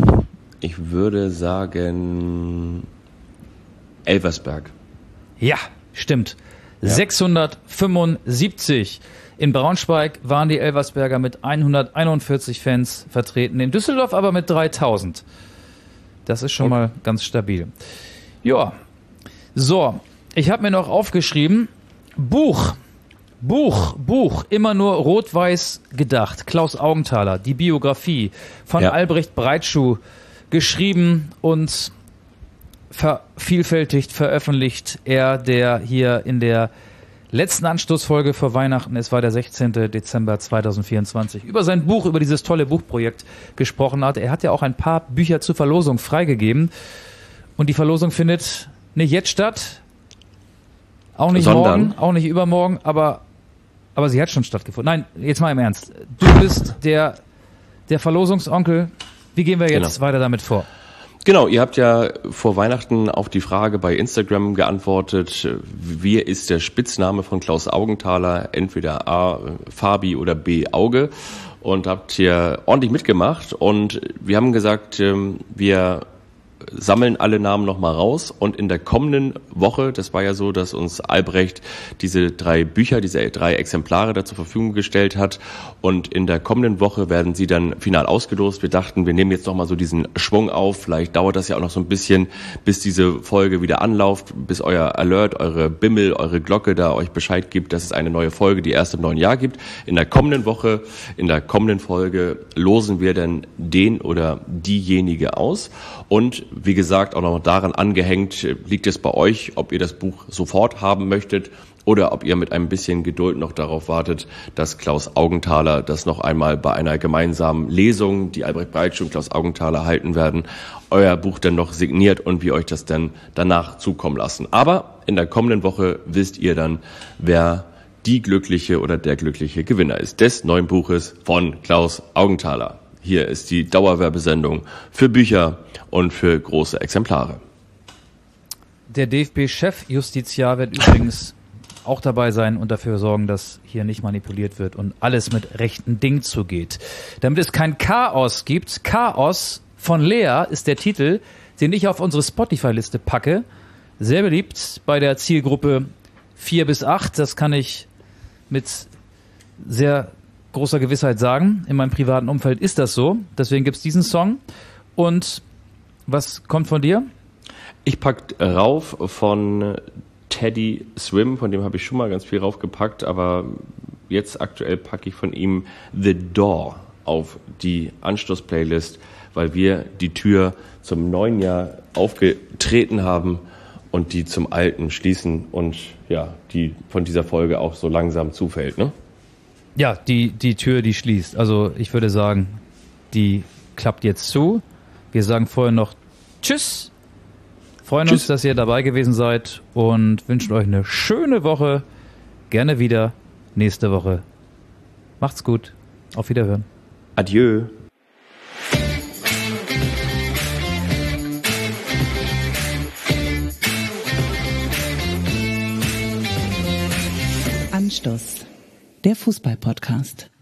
Elversberg. Ja, stimmt. Ja. 675. In Braunschweig waren die Elversberger mit 141 Fans vertreten, in Düsseldorf aber mit 3000. Das ist schon mal ganz stabil. Ja, so, ich habe mir noch aufgeschrieben, Buch, immer nur rot-weiß gedacht. Klaus Augenthaler, die Biografie von Albrecht Breitschuh, geschrieben und vervielfältigt, veröffentlicht. Er, der hier in der letzten Anstoßfolge vor Weihnachten, es war der 16. Dezember 2024, über sein Buch, über dieses tolle Buchprojekt gesprochen hat. Er hat ja auch ein paar Bücher zur Verlosung freigegeben. Und die Verlosung findet nicht jetzt statt, auch nicht morgen, auch nicht übermorgen, aber sie hat schon stattgefunden. Nein, jetzt mal im Ernst. Du bist der Verlosungsonkel. Wie gehen wir jetzt weiter damit vor? Genau, ihr habt ja vor Weihnachten auf die Frage bei Instagram geantwortet, wie ist der Spitzname von Klaus Augenthaler, entweder A, Fabi oder B, Auge, und habt hier ordentlich mitgemacht, und wir haben gesagt, wir sammeln alle Namen nochmal raus, und in der kommenden Woche, das war ja so, dass uns Albrecht diese 3 Bücher, diese 3 Exemplare da zur Verfügung gestellt hat, und in der kommenden Woche werden sie dann final ausgelost. Wir dachten, wir nehmen jetzt nochmal so diesen Schwung auf, vielleicht dauert das ja auch noch so ein bisschen, bis diese Folge wieder anläuft, bis euer Alert, eure Bimmel, eure Glocke da euch Bescheid gibt, dass es eine neue Folge, die erste im neuen Jahr gibt. In der kommenden Woche, in der kommenden Folge losen wir dann den oder diejenige aus, und wie gesagt, auch noch daran angehängt, liegt es bei euch, ob ihr das Buch sofort haben möchtet oder ob ihr mit ein bisschen Geduld noch darauf wartet, dass Klaus Augenthaler das noch einmal bei einer gemeinsamen Lesung, die Albrecht Breitschuh und Klaus Augenthaler halten werden, euer Buch dann noch signiert und wir euch das dann danach zukommen lassen. Aber in der kommenden Woche wisst ihr dann, wer die glückliche oder der glückliche Gewinner ist des neuen Buches von Klaus Augenthaler. Hier ist die Dauerwerbesendung für Bücher und für große Exemplare. Der DFB-Chefjustiziar wird übrigens auch dabei sein und dafür sorgen, dass hier nicht manipuliert wird und alles mit rechten Dingen zugeht. Damit es kein Chaos gibt. Chaos von Lea ist der Titel, den ich auf unsere Spotify-Liste packe. Sehr beliebt bei der Zielgruppe 4 bis 8. Das kann ich mit sehr großer Gewissheit sagen. In meinem privaten Umfeld ist das so. Deswegen gibt's diesen Song. Und was kommt von dir? Ich pack rauf von Teddy Swim, von dem habe ich schon mal ganz viel raufgepackt, aber jetzt aktuell packe ich von ihm The Door auf die Anstoß-Playlist, weil wir die Tür zum neuen Jahr aufgetreten haben und die zum alten schließen und ja, die von dieser Folge auch so langsam zufällt, ne? Ja, die Tür, die schließt. Also ich würde sagen, die klappt jetzt zu. Wir sagen vorher noch Tschüss. Freuen uns, dass ihr dabei gewesen seid und wünschen euch eine schöne Woche. Gerne wieder nächste Woche. Macht's gut. Auf Wiederhören. Adieu. Anstoß. der Fußball-Podcast.